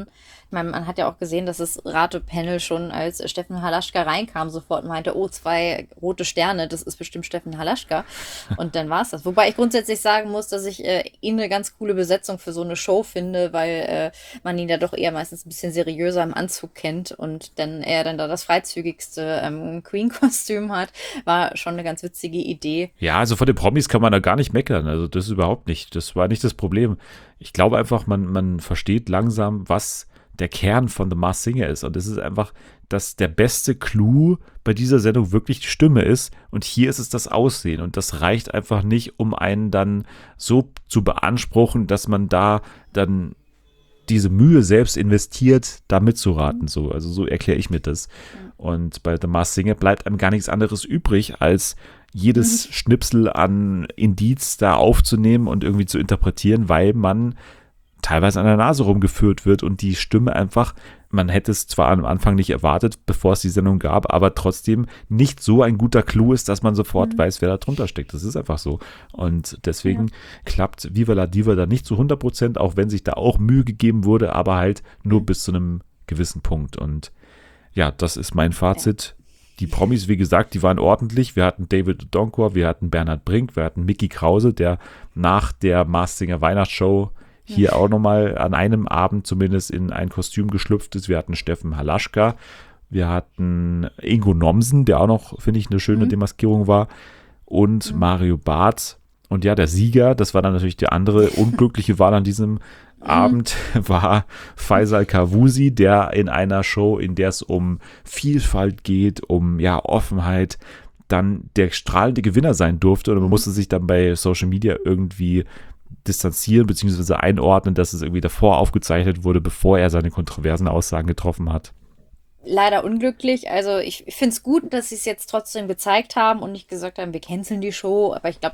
[SPEAKER 2] Ich meine, man hat ja auch gesehen, dass das Ratepanel schon, als Steffen Halaschka reinkam, sofort meinte, oh, 2 rote Sterne, das ist bestimmt Steffen Halaschka. Und dann war es das. Wobei ich grundsätzlich sagen muss, dass ich ihn eine ganz coole Besetzung für so eine Show finde, weil man ihn ja doch eher meistens ein bisschen seriöser im Anzug kennt und dann er dann da das freizügigste Queen-Kostüm hat, war schon eine ganz witzige Idee.
[SPEAKER 1] Ja, also von den Promis kann man da gar nicht meckern. Also das ist überhaupt nicht. Das war nicht das Problem. Ich glaube einfach, man versteht langsam, was der Kern von The Masked Singer ist. Und das ist einfach, dass der beste Clou bei dieser Sendung wirklich die Stimme ist. Und hier ist es das Aussehen. Und das reicht einfach nicht, um einen dann so zu beanspruchen, dass man da dann diese Mühe selbst investiert, da mitzuraten. So. Also so erkläre ich mir das. Und bei The Masked Singer bleibt einem gar nichts anderes übrig, als jedes Schnipsel an Indiz da aufzunehmen und irgendwie zu interpretieren, weil man teilweise an der Nase rumgeführt wird und die Stimme einfach, man hätte es zwar am Anfang nicht erwartet, bevor es die Sendung gab, aber trotzdem nicht so ein guter Clou ist, dass man sofort weiß, wer da drunter steckt. Das ist einfach so. Und deswegen klappt Viva la Diva da nicht zu 100%, auch wenn sich da auch Mühe gegeben wurde, aber halt nur bis zu einem gewissen Punkt. Und ja, das ist mein Fazit. Die Promis, wie gesagt, die waren ordentlich. Wir hatten David Odonkor, wir hatten Bernhard Brink, wir hatten Mickey Krause, der nach der Masked Singer Weihnachtsshow hier auch nochmal an einem Abend zumindest in ein Kostüm geschlüpft ist. Wir hatten Steffen Halaschka, wir hatten Ingo Nomsen, der auch noch, finde ich, eine schöne Demaskierung war, und Mario Barth. Und ja, der Sieger, das war dann natürlich die andere unglückliche Wahl an diesem Abend, war Faisal Kavusi, der in einer Show, in der es um Vielfalt geht, um ja Offenheit, dann der strahlende Gewinner sein durfte. Und man musste sich dann bei Social Media irgendwie distanzieren bzw. einordnen, dass es irgendwie davor aufgezeichnet wurde, bevor er seine kontroversen Aussagen getroffen hat.
[SPEAKER 2] Leider unglücklich. Also ich finde es gut, dass sie es jetzt trotzdem gezeigt haben und nicht gesagt haben, wir canceln die Show. Aber ich glaube,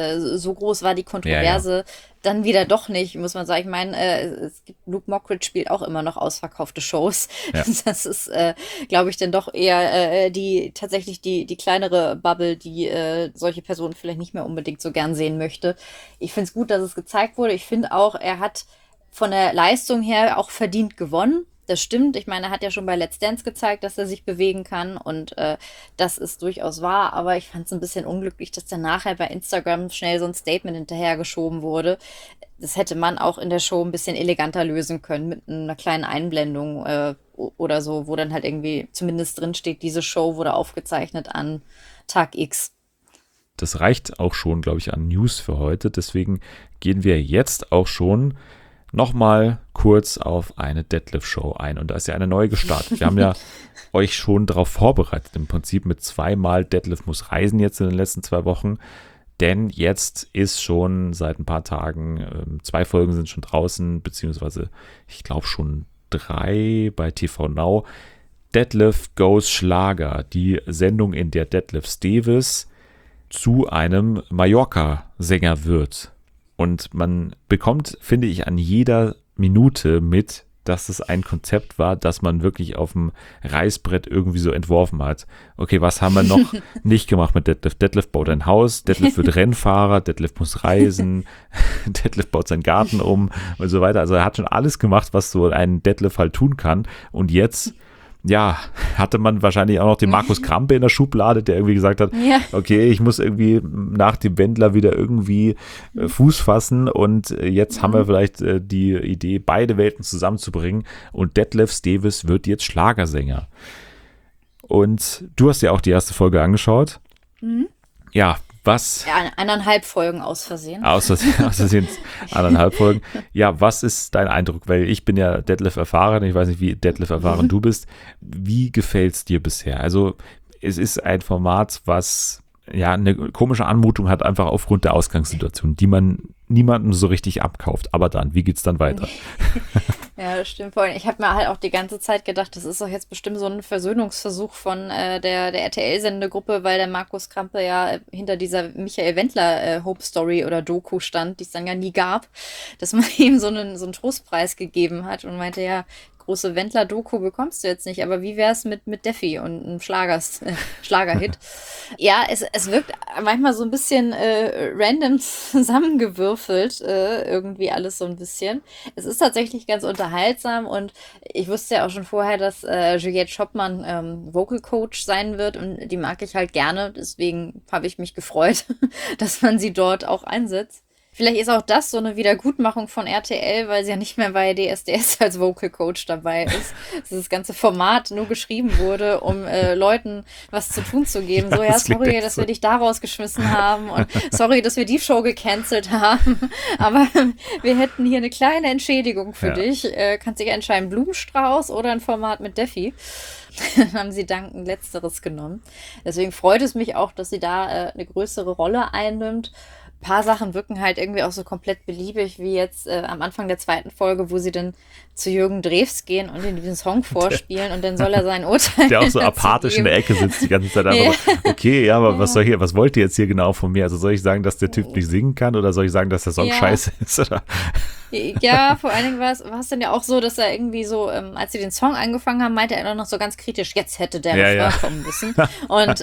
[SPEAKER 2] so groß war die Kontroverse dann wieder doch nicht, muss man sagen. Ich meine, es gibt, Luke Mockridge spielt auch immer noch ausverkaufte Shows. Ja. Das ist, glaube ich, dann doch eher tatsächlich die kleinere Bubble, die solche Personen vielleicht nicht mehr unbedingt so gern sehen möchte. Ich finde es gut, dass es gezeigt wurde. Ich finde auch, er hat von der Leistung her auch verdient gewonnen. Das stimmt. Ich meine, er hat ja schon bei Let's Dance gezeigt, dass er sich bewegen kann und das ist durchaus wahr. Aber ich fand es ein bisschen unglücklich, dass dann nachher bei Instagram schnell so ein Statement hinterhergeschoben wurde. Das hätte man auch in der Show ein bisschen eleganter lösen können mit einer kleinen Einblendung oder so, wo dann halt irgendwie zumindest drin steht, diese Show wurde aufgezeichnet an Tag X.
[SPEAKER 1] Das reicht auch schon, glaube ich, an News für heute. Deswegen gehen wir jetzt auch schon nochmal kurz auf eine Detlef-Show ein. Und da ist ja eine neue gestartet. Wir haben ja euch schon darauf vorbereitet, im Prinzip mit 2-mal Detlef muss reisen jetzt in den letzten 2 Wochen. Denn jetzt ist schon seit ein paar Tagen, 2 Folgen sind schon draußen, beziehungsweise ich glaube schon 3 bei TV Now. Detlef Goes Schlager, die Sendung, in der Detlef Steves zu einem Mallorca-Sänger wird. Und man bekommt, finde ich, an jeder Minute mit, dass es ein Konzept war, das man wirklich auf dem Reißbrett irgendwie so entworfen hat. Okay, was haben wir noch nicht gemacht mit Detlef? Detlef baut ein Haus, Detlef wird Rennfahrer, Detlef muss reisen, Detlef baut seinen Garten um und so weiter. Also er hat schon alles gemacht, was so ein Detlef halt tun kann. Und jetzt, ja, hatte man wahrscheinlich auch noch den Markus Krampe in der Schublade, der irgendwie gesagt hat, okay, ich muss irgendwie nach dem Wendler wieder irgendwie Fuß fassen und jetzt haben wir vielleicht die Idee, beide Welten zusammenzubringen und Detlef Steves wird jetzt Schlagersänger. Und du hast ja auch die erste Folge angeschaut. Ja, was?
[SPEAKER 2] Ja, 1,5 Folgen aus Versehen.
[SPEAKER 1] Aus Versehen 1,5 Folgen. Ja, was ist dein Eindruck? Weil ich bin ja Detlef erfahren, ich weiß nicht, wie Detlef erfahren du bist. Wie gefällt es dir bisher? Also es ist ein Format, was ja eine komische Anmutung hat, einfach aufgrund der Ausgangssituation, die man niemandem so richtig abkauft. Aber dann, wie geht's dann weiter?
[SPEAKER 2] Ja, das stimmt voll. Ich habe mir halt auch die ganze Zeit gedacht, das ist doch jetzt bestimmt so ein Versöhnungsversuch von der RTL-Sendegruppe, weil der Markus Krampe ja hinter dieser Michael Wendler Hope Story oder Doku stand, die es dann ja nie gab, dass man ihm so einen Trostpreis gegeben hat und meinte, ja, große Wendler-Doku bekommst du jetzt nicht, aber wie wär's mit Defi und einem Schlagerhit? Ja, es wirkt manchmal so ein bisschen random zusammengewürfelt, irgendwie alles so ein bisschen. Es ist tatsächlich ganz unterhaltsam und ich wusste ja auch schon vorher, dass Juliette Schoppmann Vocal Coach sein wird und die mag ich halt gerne, deswegen habe ich mich gefreut, dass man sie dort auch einsetzt. Vielleicht ist auch das so eine Wiedergutmachung von RTL, weil sie ja nicht mehr bei DSDS als Vocal Coach dabei ist. Dass das ganze Format nur geschrieben wurde, um Leuten was zu tun zu geben. So, ja,
[SPEAKER 1] das klingt
[SPEAKER 2] sorry,
[SPEAKER 1] echt
[SPEAKER 2] dass
[SPEAKER 1] so.
[SPEAKER 2] wir dich da rausgeschmissen haben und sorry, dass wir die Show gecancelt haben. Aber wir hätten hier eine kleine Entschädigung für
[SPEAKER 1] Ja.
[SPEAKER 2] dich. Kannst dich entscheiden, Blumenstrauß oder ein Format mit Defi. Dann haben sie dankend Letzteres genommen. Deswegen freut es mich auch, dass sie da eine größere Rolle einnimmt. Ein paar Sachen wirken halt irgendwie auch so komplett beliebig, wie jetzt am Anfang der 2. Folge, wo sie dann zu Jürgen Drews gehen und ihm diesen Song vorspielen und dann soll er sein Urteil
[SPEAKER 1] Der auch so
[SPEAKER 2] dazu
[SPEAKER 1] apathisch in der
[SPEAKER 2] geben.
[SPEAKER 1] Ecke sitzt die ganze Zeit einfach so, okay, ja, aber was wollt ihr jetzt hier genau von mir? Also soll ich sagen, dass der Typ nicht singen kann oder soll ich sagen, dass der Song
[SPEAKER 2] Ja.
[SPEAKER 1] scheiße ist? Oder?
[SPEAKER 2] Ja, vor allen Dingen war es dann ja auch so, dass er irgendwie so, als sie den Song angefangen haben, meinte er dann noch so ganz kritisch, jetzt hätte der
[SPEAKER 1] Ja,
[SPEAKER 2] Refrain
[SPEAKER 1] ja.
[SPEAKER 2] kommen müssen. Und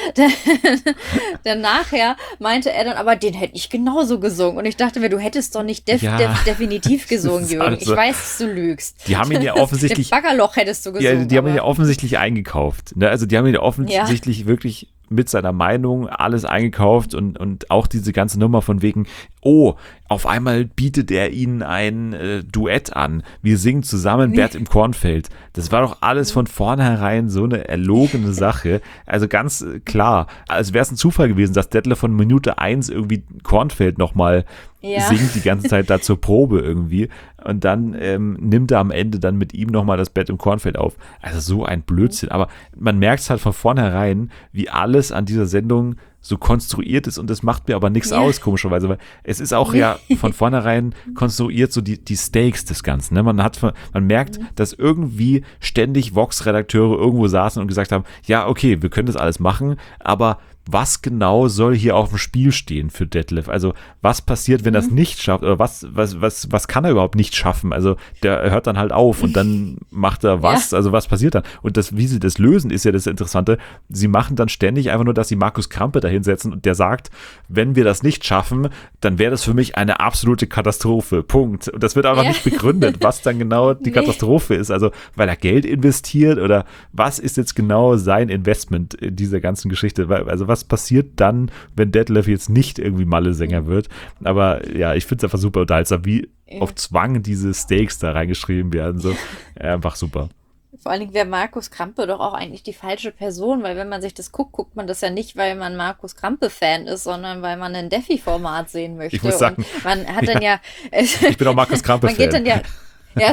[SPEAKER 2] dann nachher meinte er dann, aber den hätte ich genauso gesungen. Und ich dachte mir, du hättest doch nicht
[SPEAKER 1] Ja.
[SPEAKER 2] definitiv gesungen,
[SPEAKER 1] ist
[SPEAKER 2] Jürgen.
[SPEAKER 1] alles
[SPEAKER 2] Ich
[SPEAKER 1] so.
[SPEAKER 2] weiß, dass du lügst.
[SPEAKER 1] Die haben ihn ja offensichtlich,
[SPEAKER 2] Im Baggerloch hättest du gesungen.
[SPEAKER 1] ja, die haben ihn
[SPEAKER 2] aber-
[SPEAKER 1] ja offensichtlich eingekauft. Ne? Also die haben ihn ja offensichtlich wirklich mit seiner Meinung alles eingekauft und auch diese ganze Nummer von wegen, oh, auf einmal bietet er ihnen ein Duett an. Wir singen zusammen Bert im Kornfeld. Das war doch alles von vornherein so eine erlogene Sache. Also ganz klar, als wäre es ein Zufall gewesen, dass Detlef von Minute 1 irgendwie Kornfeld nochmal
[SPEAKER 2] Ja.
[SPEAKER 1] singt die ganze Zeit da zur Probe irgendwie und dann nimmt er am Ende dann mit ihm nochmal das Bett im Kornfeld auf. Also so ein Blödsinn, aber man merkt es halt von vornherein, wie alles an dieser Sendung so konstruiert ist und das macht mir aber nichts
[SPEAKER 2] Ja.
[SPEAKER 1] aus, komischerweise, weil es ist auch ja von vornherein konstruiert, so die Stakes des Ganzen. Ne? Man merkt, dass irgendwie ständig Vox-Redakteure irgendwo saßen und gesagt haben, ja, okay, wir können das alles machen, aber was genau soll hier auf dem Spiel stehen für Detlef? Also was passiert, wenn er es nicht schafft? Oder was kann er überhaupt nicht schaffen? Also der hört dann halt auf und dann macht er was? Also was passiert dann? Und wie sie das lösen, ist ja das Interessante. Sie machen dann ständig einfach nur, dass sie Markus Krampe da hinsetzen und der sagt, wenn wir das nicht schaffen, dann wäre das für mich eine absolute Katastrophe. Punkt. Und das wird aber nicht begründet, was dann genau die Katastrophe ist. Also weil er Geld investiert oder was ist jetzt genau sein Investment in dieser ganzen Geschichte? Also was passiert dann, wenn Detlef jetzt nicht irgendwie Malle-Sänger wird? Aber ja, ich finde es einfach super unterhaltsam, wie auf Zwang diese Stakes da reingeschrieben werden. So. Einfach super.
[SPEAKER 2] Vor allen Dingen wäre Markus Krampe doch auch eigentlich die falsche Person, weil wenn man sich das guckt man das ja nicht, weil man Markus Krampe-Fan ist, sondern weil man ein Defi-Format sehen möchte.
[SPEAKER 1] Ich muss sagen,
[SPEAKER 2] und man hat dann ja
[SPEAKER 1] ich bin auch Markus Krampe-Fan.
[SPEAKER 2] Man geht dann ja. Ja,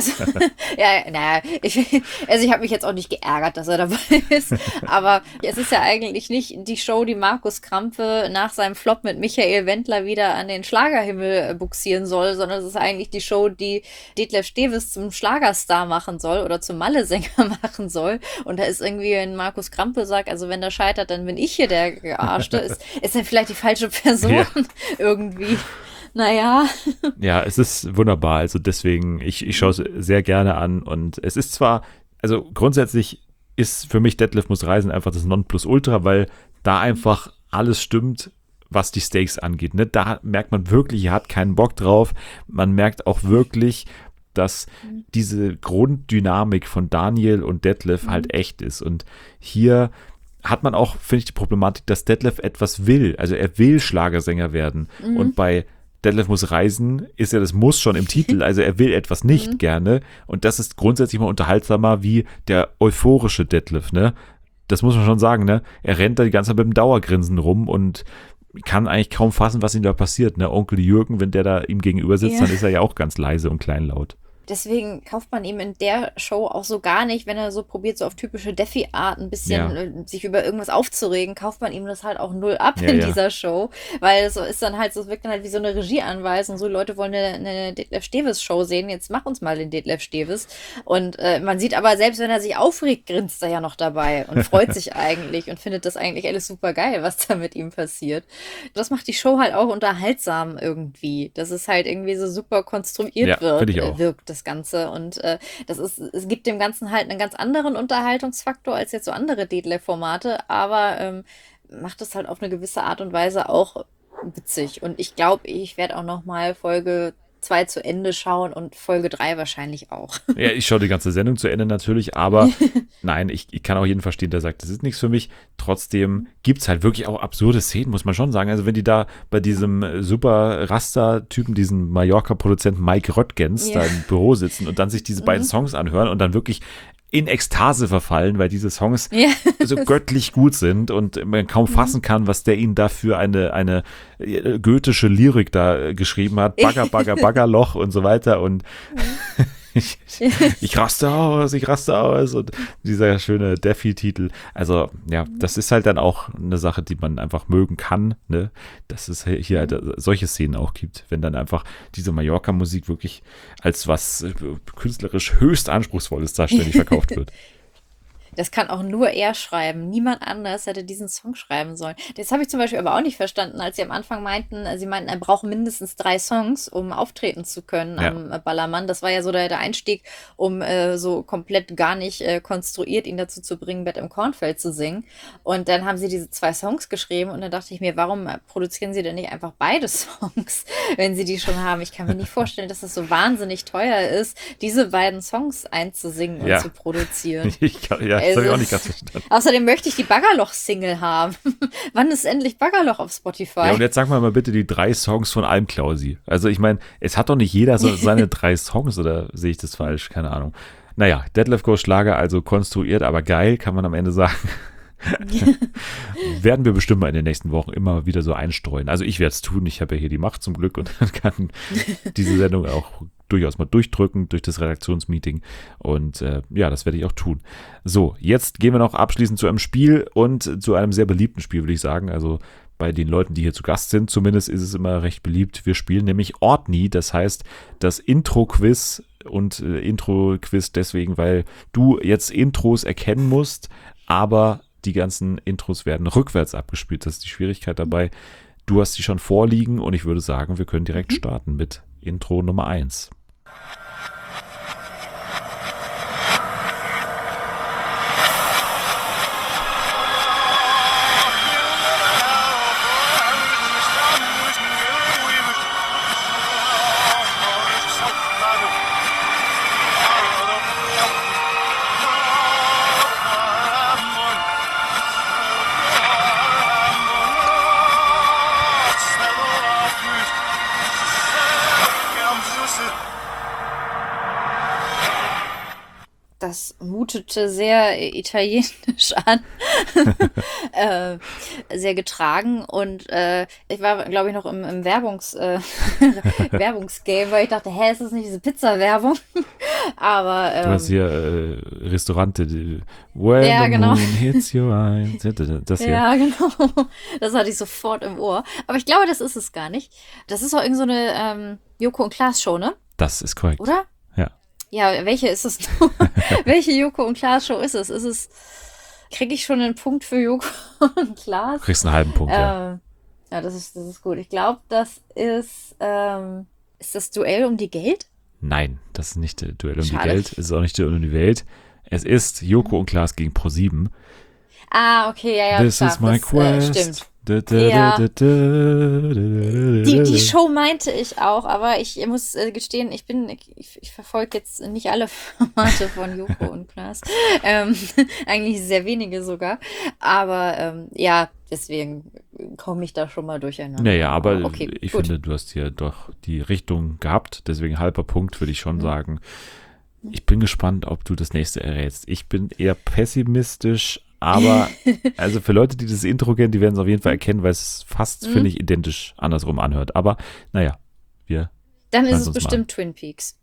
[SPEAKER 2] ich habe mich jetzt auch nicht geärgert, dass er dabei ist, aber es ist ja eigentlich nicht die Show, die Markus Krampe nach seinem Flop mit Michael Wendler wieder an den Schlagerhimmel buxieren soll, sondern es ist eigentlich die Show, die Detlef Stewes zum Schlagerstar machen soll oder zum Malle-Sänger machen soll. Und da ist irgendwie, wenn Markus Krampe sagt, also wenn der scheitert, dann bin ich hier der Gearschte, ist dann vielleicht die falsche Person irgendwie. Naja.
[SPEAKER 1] Ja, es ist wunderbar. Also deswegen, ich schaue es sehr gerne an. Und es ist zwar, also grundsätzlich ist für mich Detlef muss reisen einfach das Nonplusultra, weil da einfach alles stimmt, was die Stakes angeht. Ne? Da merkt man wirklich, er hat keinen Bock drauf. Man merkt auch wirklich, dass diese Grunddynamik von Daniel und Detlef halt echt ist. Und hier hat man auch, finde ich, die Problematik, dass Detlef etwas will. Also er will Schlagersänger werden. Und bei Detlef muss reisen, ist ja das Muss schon im Titel, also er will etwas nicht gerne und das ist grundsätzlich mal unterhaltsamer wie der euphorische Detlef, ne? Das muss man schon sagen, ne? Er rennt da die ganze Zeit mit dem Dauergrinsen rum und kann eigentlich kaum fassen, was ihm da passiert, ne? Onkel Jürgen, wenn der da ihm gegenüber sitzt, dann ist er ja auch ganz leise und kleinlaut.
[SPEAKER 2] Deswegen kauft man ihm in der Show auch so gar nicht, wenn er so probiert, so auf typische Defi-Art ein bisschen sich über irgendwas aufzuregen, kauft man ihm das halt auch null ab in dieser Show, weil es ist dann halt so, es wirkt dann halt wie so eine Regieanweisung, so Leute wollen eine Detlef Stewes-Show sehen, jetzt mach uns mal den Detlef Stewes und man sieht aber, selbst wenn er sich aufregt, grinst er ja noch dabei und freut sich eigentlich und findet das eigentlich alles super geil, was da mit ihm passiert. Das macht die Show halt auch unterhaltsam irgendwie, dass es halt irgendwie so super konstruiert
[SPEAKER 1] finde ich auch.
[SPEAKER 2] wirkt. das Ganze. Und es gibt dem Ganzen halt einen ganz anderen Unterhaltungsfaktor als jetzt so andere Detlef-Formate, aber macht es halt auf eine gewisse Art und Weise auch witzig. Und ich glaube, ich werde auch noch mal Folge 2 zu Ende schauen und Folge 3 wahrscheinlich auch.
[SPEAKER 1] Ja, ich schaue die ganze Sendung zu Ende natürlich, aber nein, ich kann auch jeden verstehen, der sagt, das ist nichts für mich. Trotzdem gibt es halt wirklich auch absurde Szenen, muss man schon sagen. Also wenn die da bei diesem super Raster-Typen, diesen Mallorca-Produzenten Mike Röttgens da im Büro sitzen und dann sich diese beiden Songs anhören und dann wirklich in Ekstase verfallen, weil diese Songs so göttlich gut sind und man kaum fassen kann, was der ihnen da für eine goethische Lyrik da geschrieben hat. Bagger, Bagger, Baggerloch und so weiter und ich raste aus und dieser schöne Defi-Titel. Also ja, das ist halt dann auch eine Sache, die man einfach mögen kann, ne? Dass es hier halt solche Szenen auch gibt, wenn dann einfach diese Mallorca-Musik wirklich als was künstlerisch höchst Anspruchsvolles da ständig verkauft wird.
[SPEAKER 2] Das kann auch nur er schreiben. Niemand anders hätte diesen Song schreiben sollen. Das habe ich zum Beispiel aber auch nicht verstanden, als sie am Anfang meinten, er braucht mindestens 3 Songs, um auftreten zu können am Ballermann. Das war ja so der Einstieg, um so komplett gar nicht konstruiert ihn dazu zu bringen, Bett im Kornfeld zu singen. Und dann haben sie diese 2 Songs geschrieben und dann dachte ich mir, warum produzieren sie denn nicht einfach beide Songs, wenn sie die schon haben? Ich kann mir nicht vorstellen, dass das so wahnsinnig teuer ist, diese beiden Songs einzusingen und zu produzieren.
[SPEAKER 1] Das habe ich auch nicht ganz verstanden.
[SPEAKER 2] Außerdem möchte ich die Baggerloch-Single haben. Wann ist endlich Baggerloch auf Spotify?
[SPEAKER 1] Ja, und jetzt sag mal bitte die 3 Songs von Almklausi. Also ich meine, es hat doch nicht jeder so seine 3 Songs, oder sehe ich das falsch? Keine Ahnung. Naja, Detlef Go Schlager, also konstruiert, aber geil, kann man am Ende sagen. Werden wir bestimmt mal in den nächsten Wochen immer wieder so einstreuen. Also ich werde es tun, ich habe ja hier die Macht zum Glück und kann diese Sendung auch durchaus mal durchdrücken durch das Redaktionsmeeting und das werde ich auch tun. So, jetzt gehen wir noch abschließend zu einem Spiel und zu einem sehr beliebten Spiel, würde ich sagen. Also bei den Leuten, die hier zu Gast sind, zumindest ist es immer recht beliebt. Wir spielen nämlich Ortni, das heißt das Intro-Quiz und Intro-Quiz deswegen, weil du jetzt Intros erkennen musst, aber die ganzen Intros werden rückwärts abgespielt. Das ist die Schwierigkeit dabei. Du hast die schon vorliegen und ich würde sagen, wir können direkt starten mit Intro Nummer 1.
[SPEAKER 2] Das mutete sehr italienisch an, sehr getragen und ich war, glaube ich, noch im Werbungsgame, weil ich dachte, ist das nicht diese Pizza-Werbung? Aber
[SPEAKER 1] du hast hier Restaurante, When the
[SPEAKER 2] genau.
[SPEAKER 1] Moon hits your eyes. Das hier.
[SPEAKER 2] Ja, genau. Das hatte ich sofort im Ohr. Aber ich glaube, das ist es gar nicht. Das ist auch irgend so eine Joko und Klaas Show, ne?
[SPEAKER 1] Das ist korrekt.
[SPEAKER 2] Oder? Ja, welche ist es? Welche Joko und Klaas Show ist es? Kriege ich schon einen Punkt für Joko und Klaas?
[SPEAKER 1] Du kriegst einen halben Punkt, ja.
[SPEAKER 2] Ja, das ist gut. Ich glaube, das ist das Duell um die Geld?
[SPEAKER 1] Nein, das ist nicht Duell um
[SPEAKER 2] Schade.
[SPEAKER 1] die Geld. Es ist auch nicht Duell um die Welt. Es ist Joko und Klaas gegen ProSieben.
[SPEAKER 2] Ah, okay, ja,
[SPEAKER 1] This
[SPEAKER 2] klar.
[SPEAKER 1] is my quest.
[SPEAKER 2] Stimmt.
[SPEAKER 1] Ja.
[SPEAKER 2] Die Show meinte ich auch, aber ich muss gestehen, ich verfolge jetzt nicht alle Formate von Joko und Klaas. Eigentlich sehr wenige sogar. Aber deswegen komme ich da schon mal durcheinander.
[SPEAKER 1] Naja, aber
[SPEAKER 2] okay,
[SPEAKER 1] ich
[SPEAKER 2] gut.
[SPEAKER 1] finde, du hast hier doch die Richtung gehabt. Deswegen halber Punkt, würde ich schon sagen. Ich bin gespannt, ob du das nächste errätst. Ich bin eher pessimistisch, aber also für Leute, die das Intro kennen, die werden es auf jeden Fall erkennen, weil es fast, finde ich, identisch andersrum anhört. Aber naja,
[SPEAKER 2] Dann ist
[SPEAKER 1] hören
[SPEAKER 2] es
[SPEAKER 1] uns
[SPEAKER 2] bestimmt Twin Peaks.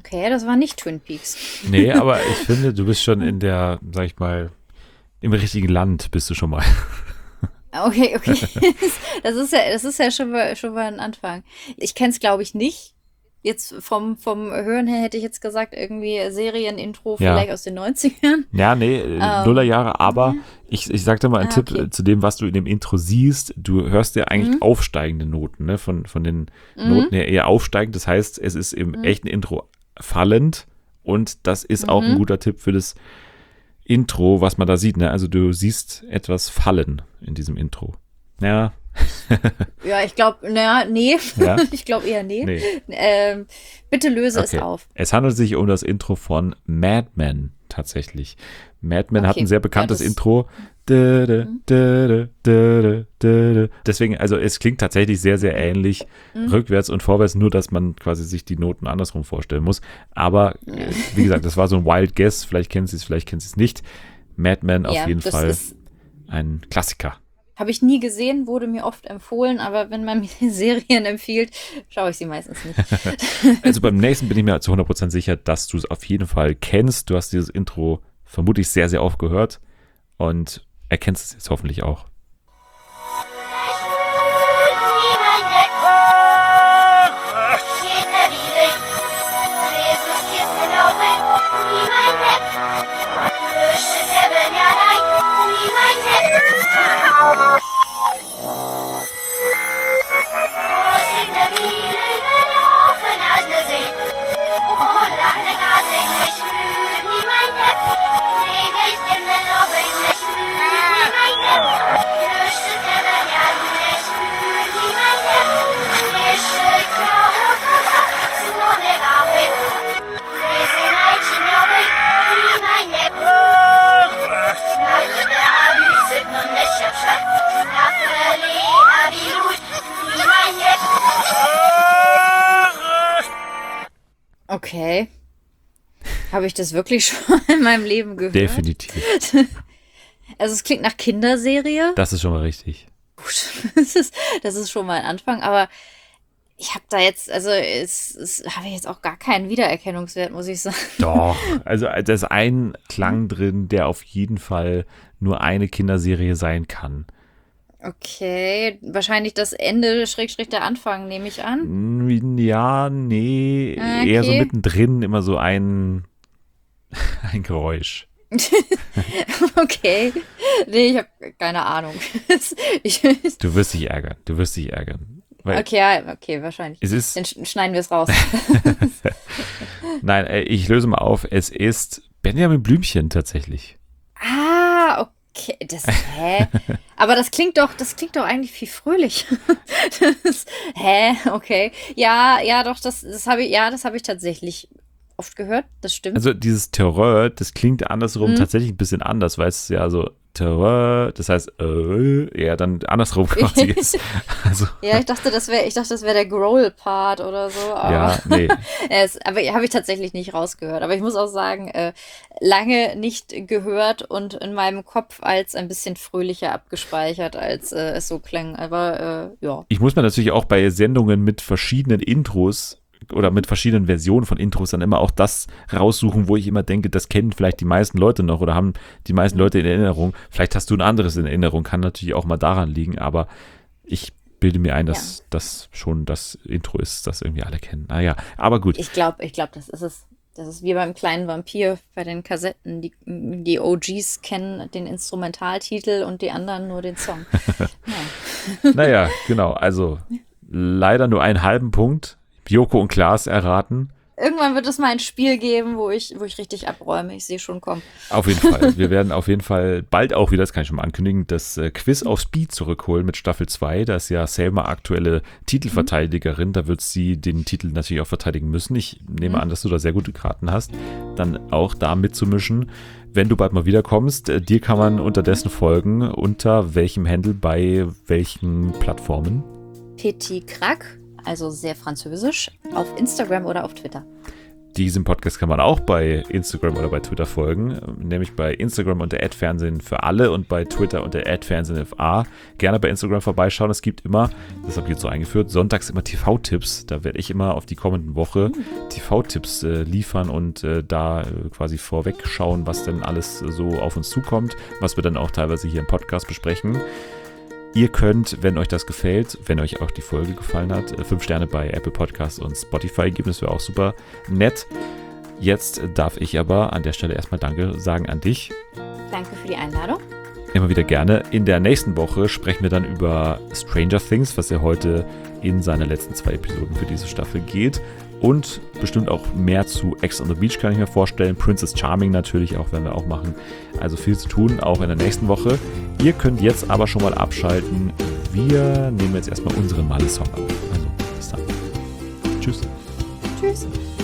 [SPEAKER 2] Okay, das war nicht Twin Peaks.
[SPEAKER 1] Nee, aber ich finde, du bist schon in der, sag ich mal, im richtigen Land bist du schon mal.
[SPEAKER 2] Okay. Das ist ja schon mal ein Anfang. Ich kenne es, glaube ich, nicht. Jetzt vom Hören her hätte ich jetzt gesagt, irgendwie Serienintro
[SPEAKER 1] Ja.
[SPEAKER 2] vielleicht aus den 90ern.
[SPEAKER 1] Ja, nee, Nullerjahre, aber ich sag dir mal einen Tipp
[SPEAKER 2] okay.
[SPEAKER 1] zu dem, was du in dem Intro siehst. Du hörst ja eigentlich aufsteigende Noten, ne? Von den Noten her eher aufsteigend. Das heißt, es ist im echten Intro fallend und das ist auch ein guter Tipp für das Intro, was man da sieht. Ne? Also du siehst etwas fallen in diesem Intro. Ja.
[SPEAKER 2] Ja, ich glaube, nee.
[SPEAKER 1] Ja?
[SPEAKER 2] Ich glaube eher nee.
[SPEAKER 1] Nee.
[SPEAKER 2] Bitte löse es
[SPEAKER 1] Okay.
[SPEAKER 2] auf.
[SPEAKER 1] Es handelt sich um das Intro von Mad Men tatsächlich. Mad Men hat
[SPEAKER 2] Okay.
[SPEAKER 1] ein sehr bekanntes
[SPEAKER 2] Ja, das-
[SPEAKER 1] Intro. Deswegen, also es klingt tatsächlich sehr, sehr ähnlich rückwärts und vorwärts, nur dass man quasi sich die Noten andersrum vorstellen muss. Aber wie gesagt, das war so ein Wild Guess. Vielleicht kennen Sie es, vielleicht kennen Sie es nicht. Mad Men auf
[SPEAKER 2] Ja,
[SPEAKER 1] jeden
[SPEAKER 2] das
[SPEAKER 1] Fall
[SPEAKER 2] ist-
[SPEAKER 1] ein Klassiker.
[SPEAKER 2] Habe ich nie gesehen, wurde mir oft empfohlen, aber wenn man mir Serien empfiehlt, schaue ich sie meistens nicht.
[SPEAKER 1] Also beim nächsten bin ich mir zu 100% sicher, dass du es auf jeden Fall kennst. Du hast dieses Intro vermutlich sehr, sehr oft gehört und erkennst es jetzt hoffentlich auch.
[SPEAKER 2] Okay. Habe ich das wirklich schon in meinem Leben gehört?
[SPEAKER 1] Definitiv.
[SPEAKER 2] Also es klingt nach Kinderserie.
[SPEAKER 1] Das ist schon mal richtig.
[SPEAKER 2] Gut, das ist schon mal ein Anfang, aber ich habe da jetzt, also es habe ich jetzt auch gar keinen Wiedererkennungswert, muss ich sagen.
[SPEAKER 1] Doch, also da ist ein Klang drin, der auf jeden Fall nur eine Kinderserie sein kann.
[SPEAKER 2] Okay, wahrscheinlich das Ende, Schrägstrich der Anfang, nehme ich an.
[SPEAKER 1] Ja, nee, eher so
[SPEAKER 2] Okay.
[SPEAKER 1] mittendrin immer so ein Geräusch.
[SPEAKER 2] Okay, nee, ich habe keine Ahnung. Ich,
[SPEAKER 1] Du wirst dich ärgern. Weil
[SPEAKER 2] okay, ja, okay, wahrscheinlich.
[SPEAKER 1] es ist,
[SPEAKER 2] Dann schneiden wir es raus.
[SPEAKER 1] nein, ich löse mal auf, es ist Benjamin Blümchen tatsächlich.
[SPEAKER 2] Ah, okay, hä? Aber das klingt doch eigentlich viel fröhlicher. Hä? Okay. Ja, doch, das habe ich tatsächlich oft gehört, das stimmt.
[SPEAKER 1] Also dieses Terror, das klingt andersrum tatsächlich ein bisschen anders, weil es ja so Terror, das heißt eher dann andersrum quasi ist. Also,
[SPEAKER 2] Ja, ich dachte, das wäre der Growl-Part oder so. Aber,
[SPEAKER 1] ja, nee.
[SPEAKER 2] aber habe ich tatsächlich nicht rausgehört. Aber ich muss auch sagen, lange nicht gehört und in meinem Kopf als ein bisschen fröhlicher abgespeichert, als es so klang. Aber ja.
[SPEAKER 1] Ich muss mir natürlich auch bei Sendungen mit verschiedenen Intros oder mit verschiedenen Versionen von Intros dann immer auch das raussuchen, wo ich immer denke, das kennen vielleicht die meisten Leute noch oder haben die meisten Leute in Erinnerung. Vielleicht hast du ein anderes in Erinnerung, kann natürlich auch mal daran liegen, aber ich bilde mir ein, dass das schon das Intro ist, das irgendwie alle kennen. Naja, aber gut.
[SPEAKER 2] Ich glaube, das ist es. Das ist wie beim kleinen Vampir bei den Kassetten. Die OGs kennen den Instrumentaltitel und die anderen nur den Song. Ja.
[SPEAKER 1] Naja, genau. Also leider nur einen halben Punkt. Joko und Klaas erraten.
[SPEAKER 2] Irgendwann wird es mal ein Spiel geben, wo ich richtig abräume. Ich sehe schon kommen.
[SPEAKER 1] Auf jeden Fall. Wir werden auf jeden Fall bald auch wieder, das kann ich schon mal ankündigen, das Quiz auf Speed zurückholen mit Staffel 2. Da ist ja Selma aktuelle Titelverteidigerin. Da wird sie den Titel natürlich auch verteidigen müssen. Ich nehme an, dass du da sehr gute Karten hast, dann auch da mitzumischen. Wenn du bald mal wiederkommst, dir kann man unterdessen folgen. Unter welchem Handle bei welchen Plattformen?
[SPEAKER 2] Petit Crack, also sehr französisch, auf Instagram oder auf Twitter.
[SPEAKER 1] Diesem Podcast kann man auch bei Instagram oder bei Twitter folgen, nämlich bei Instagram unter @Fernsehen für alle und bei Twitter unter @FernsehenFA. Gerne bei Instagram vorbeischauen. Es gibt immer, das habe ich jetzt so eingeführt, sonntags immer TV-Tipps. Da werde ich immer auf die kommende Woche TV-Tipps liefern und da quasi vorweg schauen, was denn alles so auf uns zukommt, was wir dann auch teilweise hier im Podcast besprechen. Ihr könnt, wenn euch das gefällt, wenn euch auch die Folge gefallen hat, 5 Sterne bei Apple Podcasts und Spotify geben. Das wäre auch super nett. Jetzt darf ich aber an der Stelle erstmal Danke sagen an dich.
[SPEAKER 2] Danke für die Einladung.
[SPEAKER 1] Immer wieder gerne. In der nächsten Woche sprechen wir dann über Stranger Things, was ja heute in seine letzten 2 Episoden für diese Staffel geht. Und bestimmt auch mehr zu Ex on the Beach kann ich mir vorstellen. Princess Charming natürlich auch, werden wir auch machen. Also viel zu tun, auch in der nächsten Woche. Ihr könnt jetzt aber schon mal abschalten. Wir nehmen jetzt erstmal unseren Malle-Song an. Also, bis dann. Tschüss.
[SPEAKER 2] Tschüss.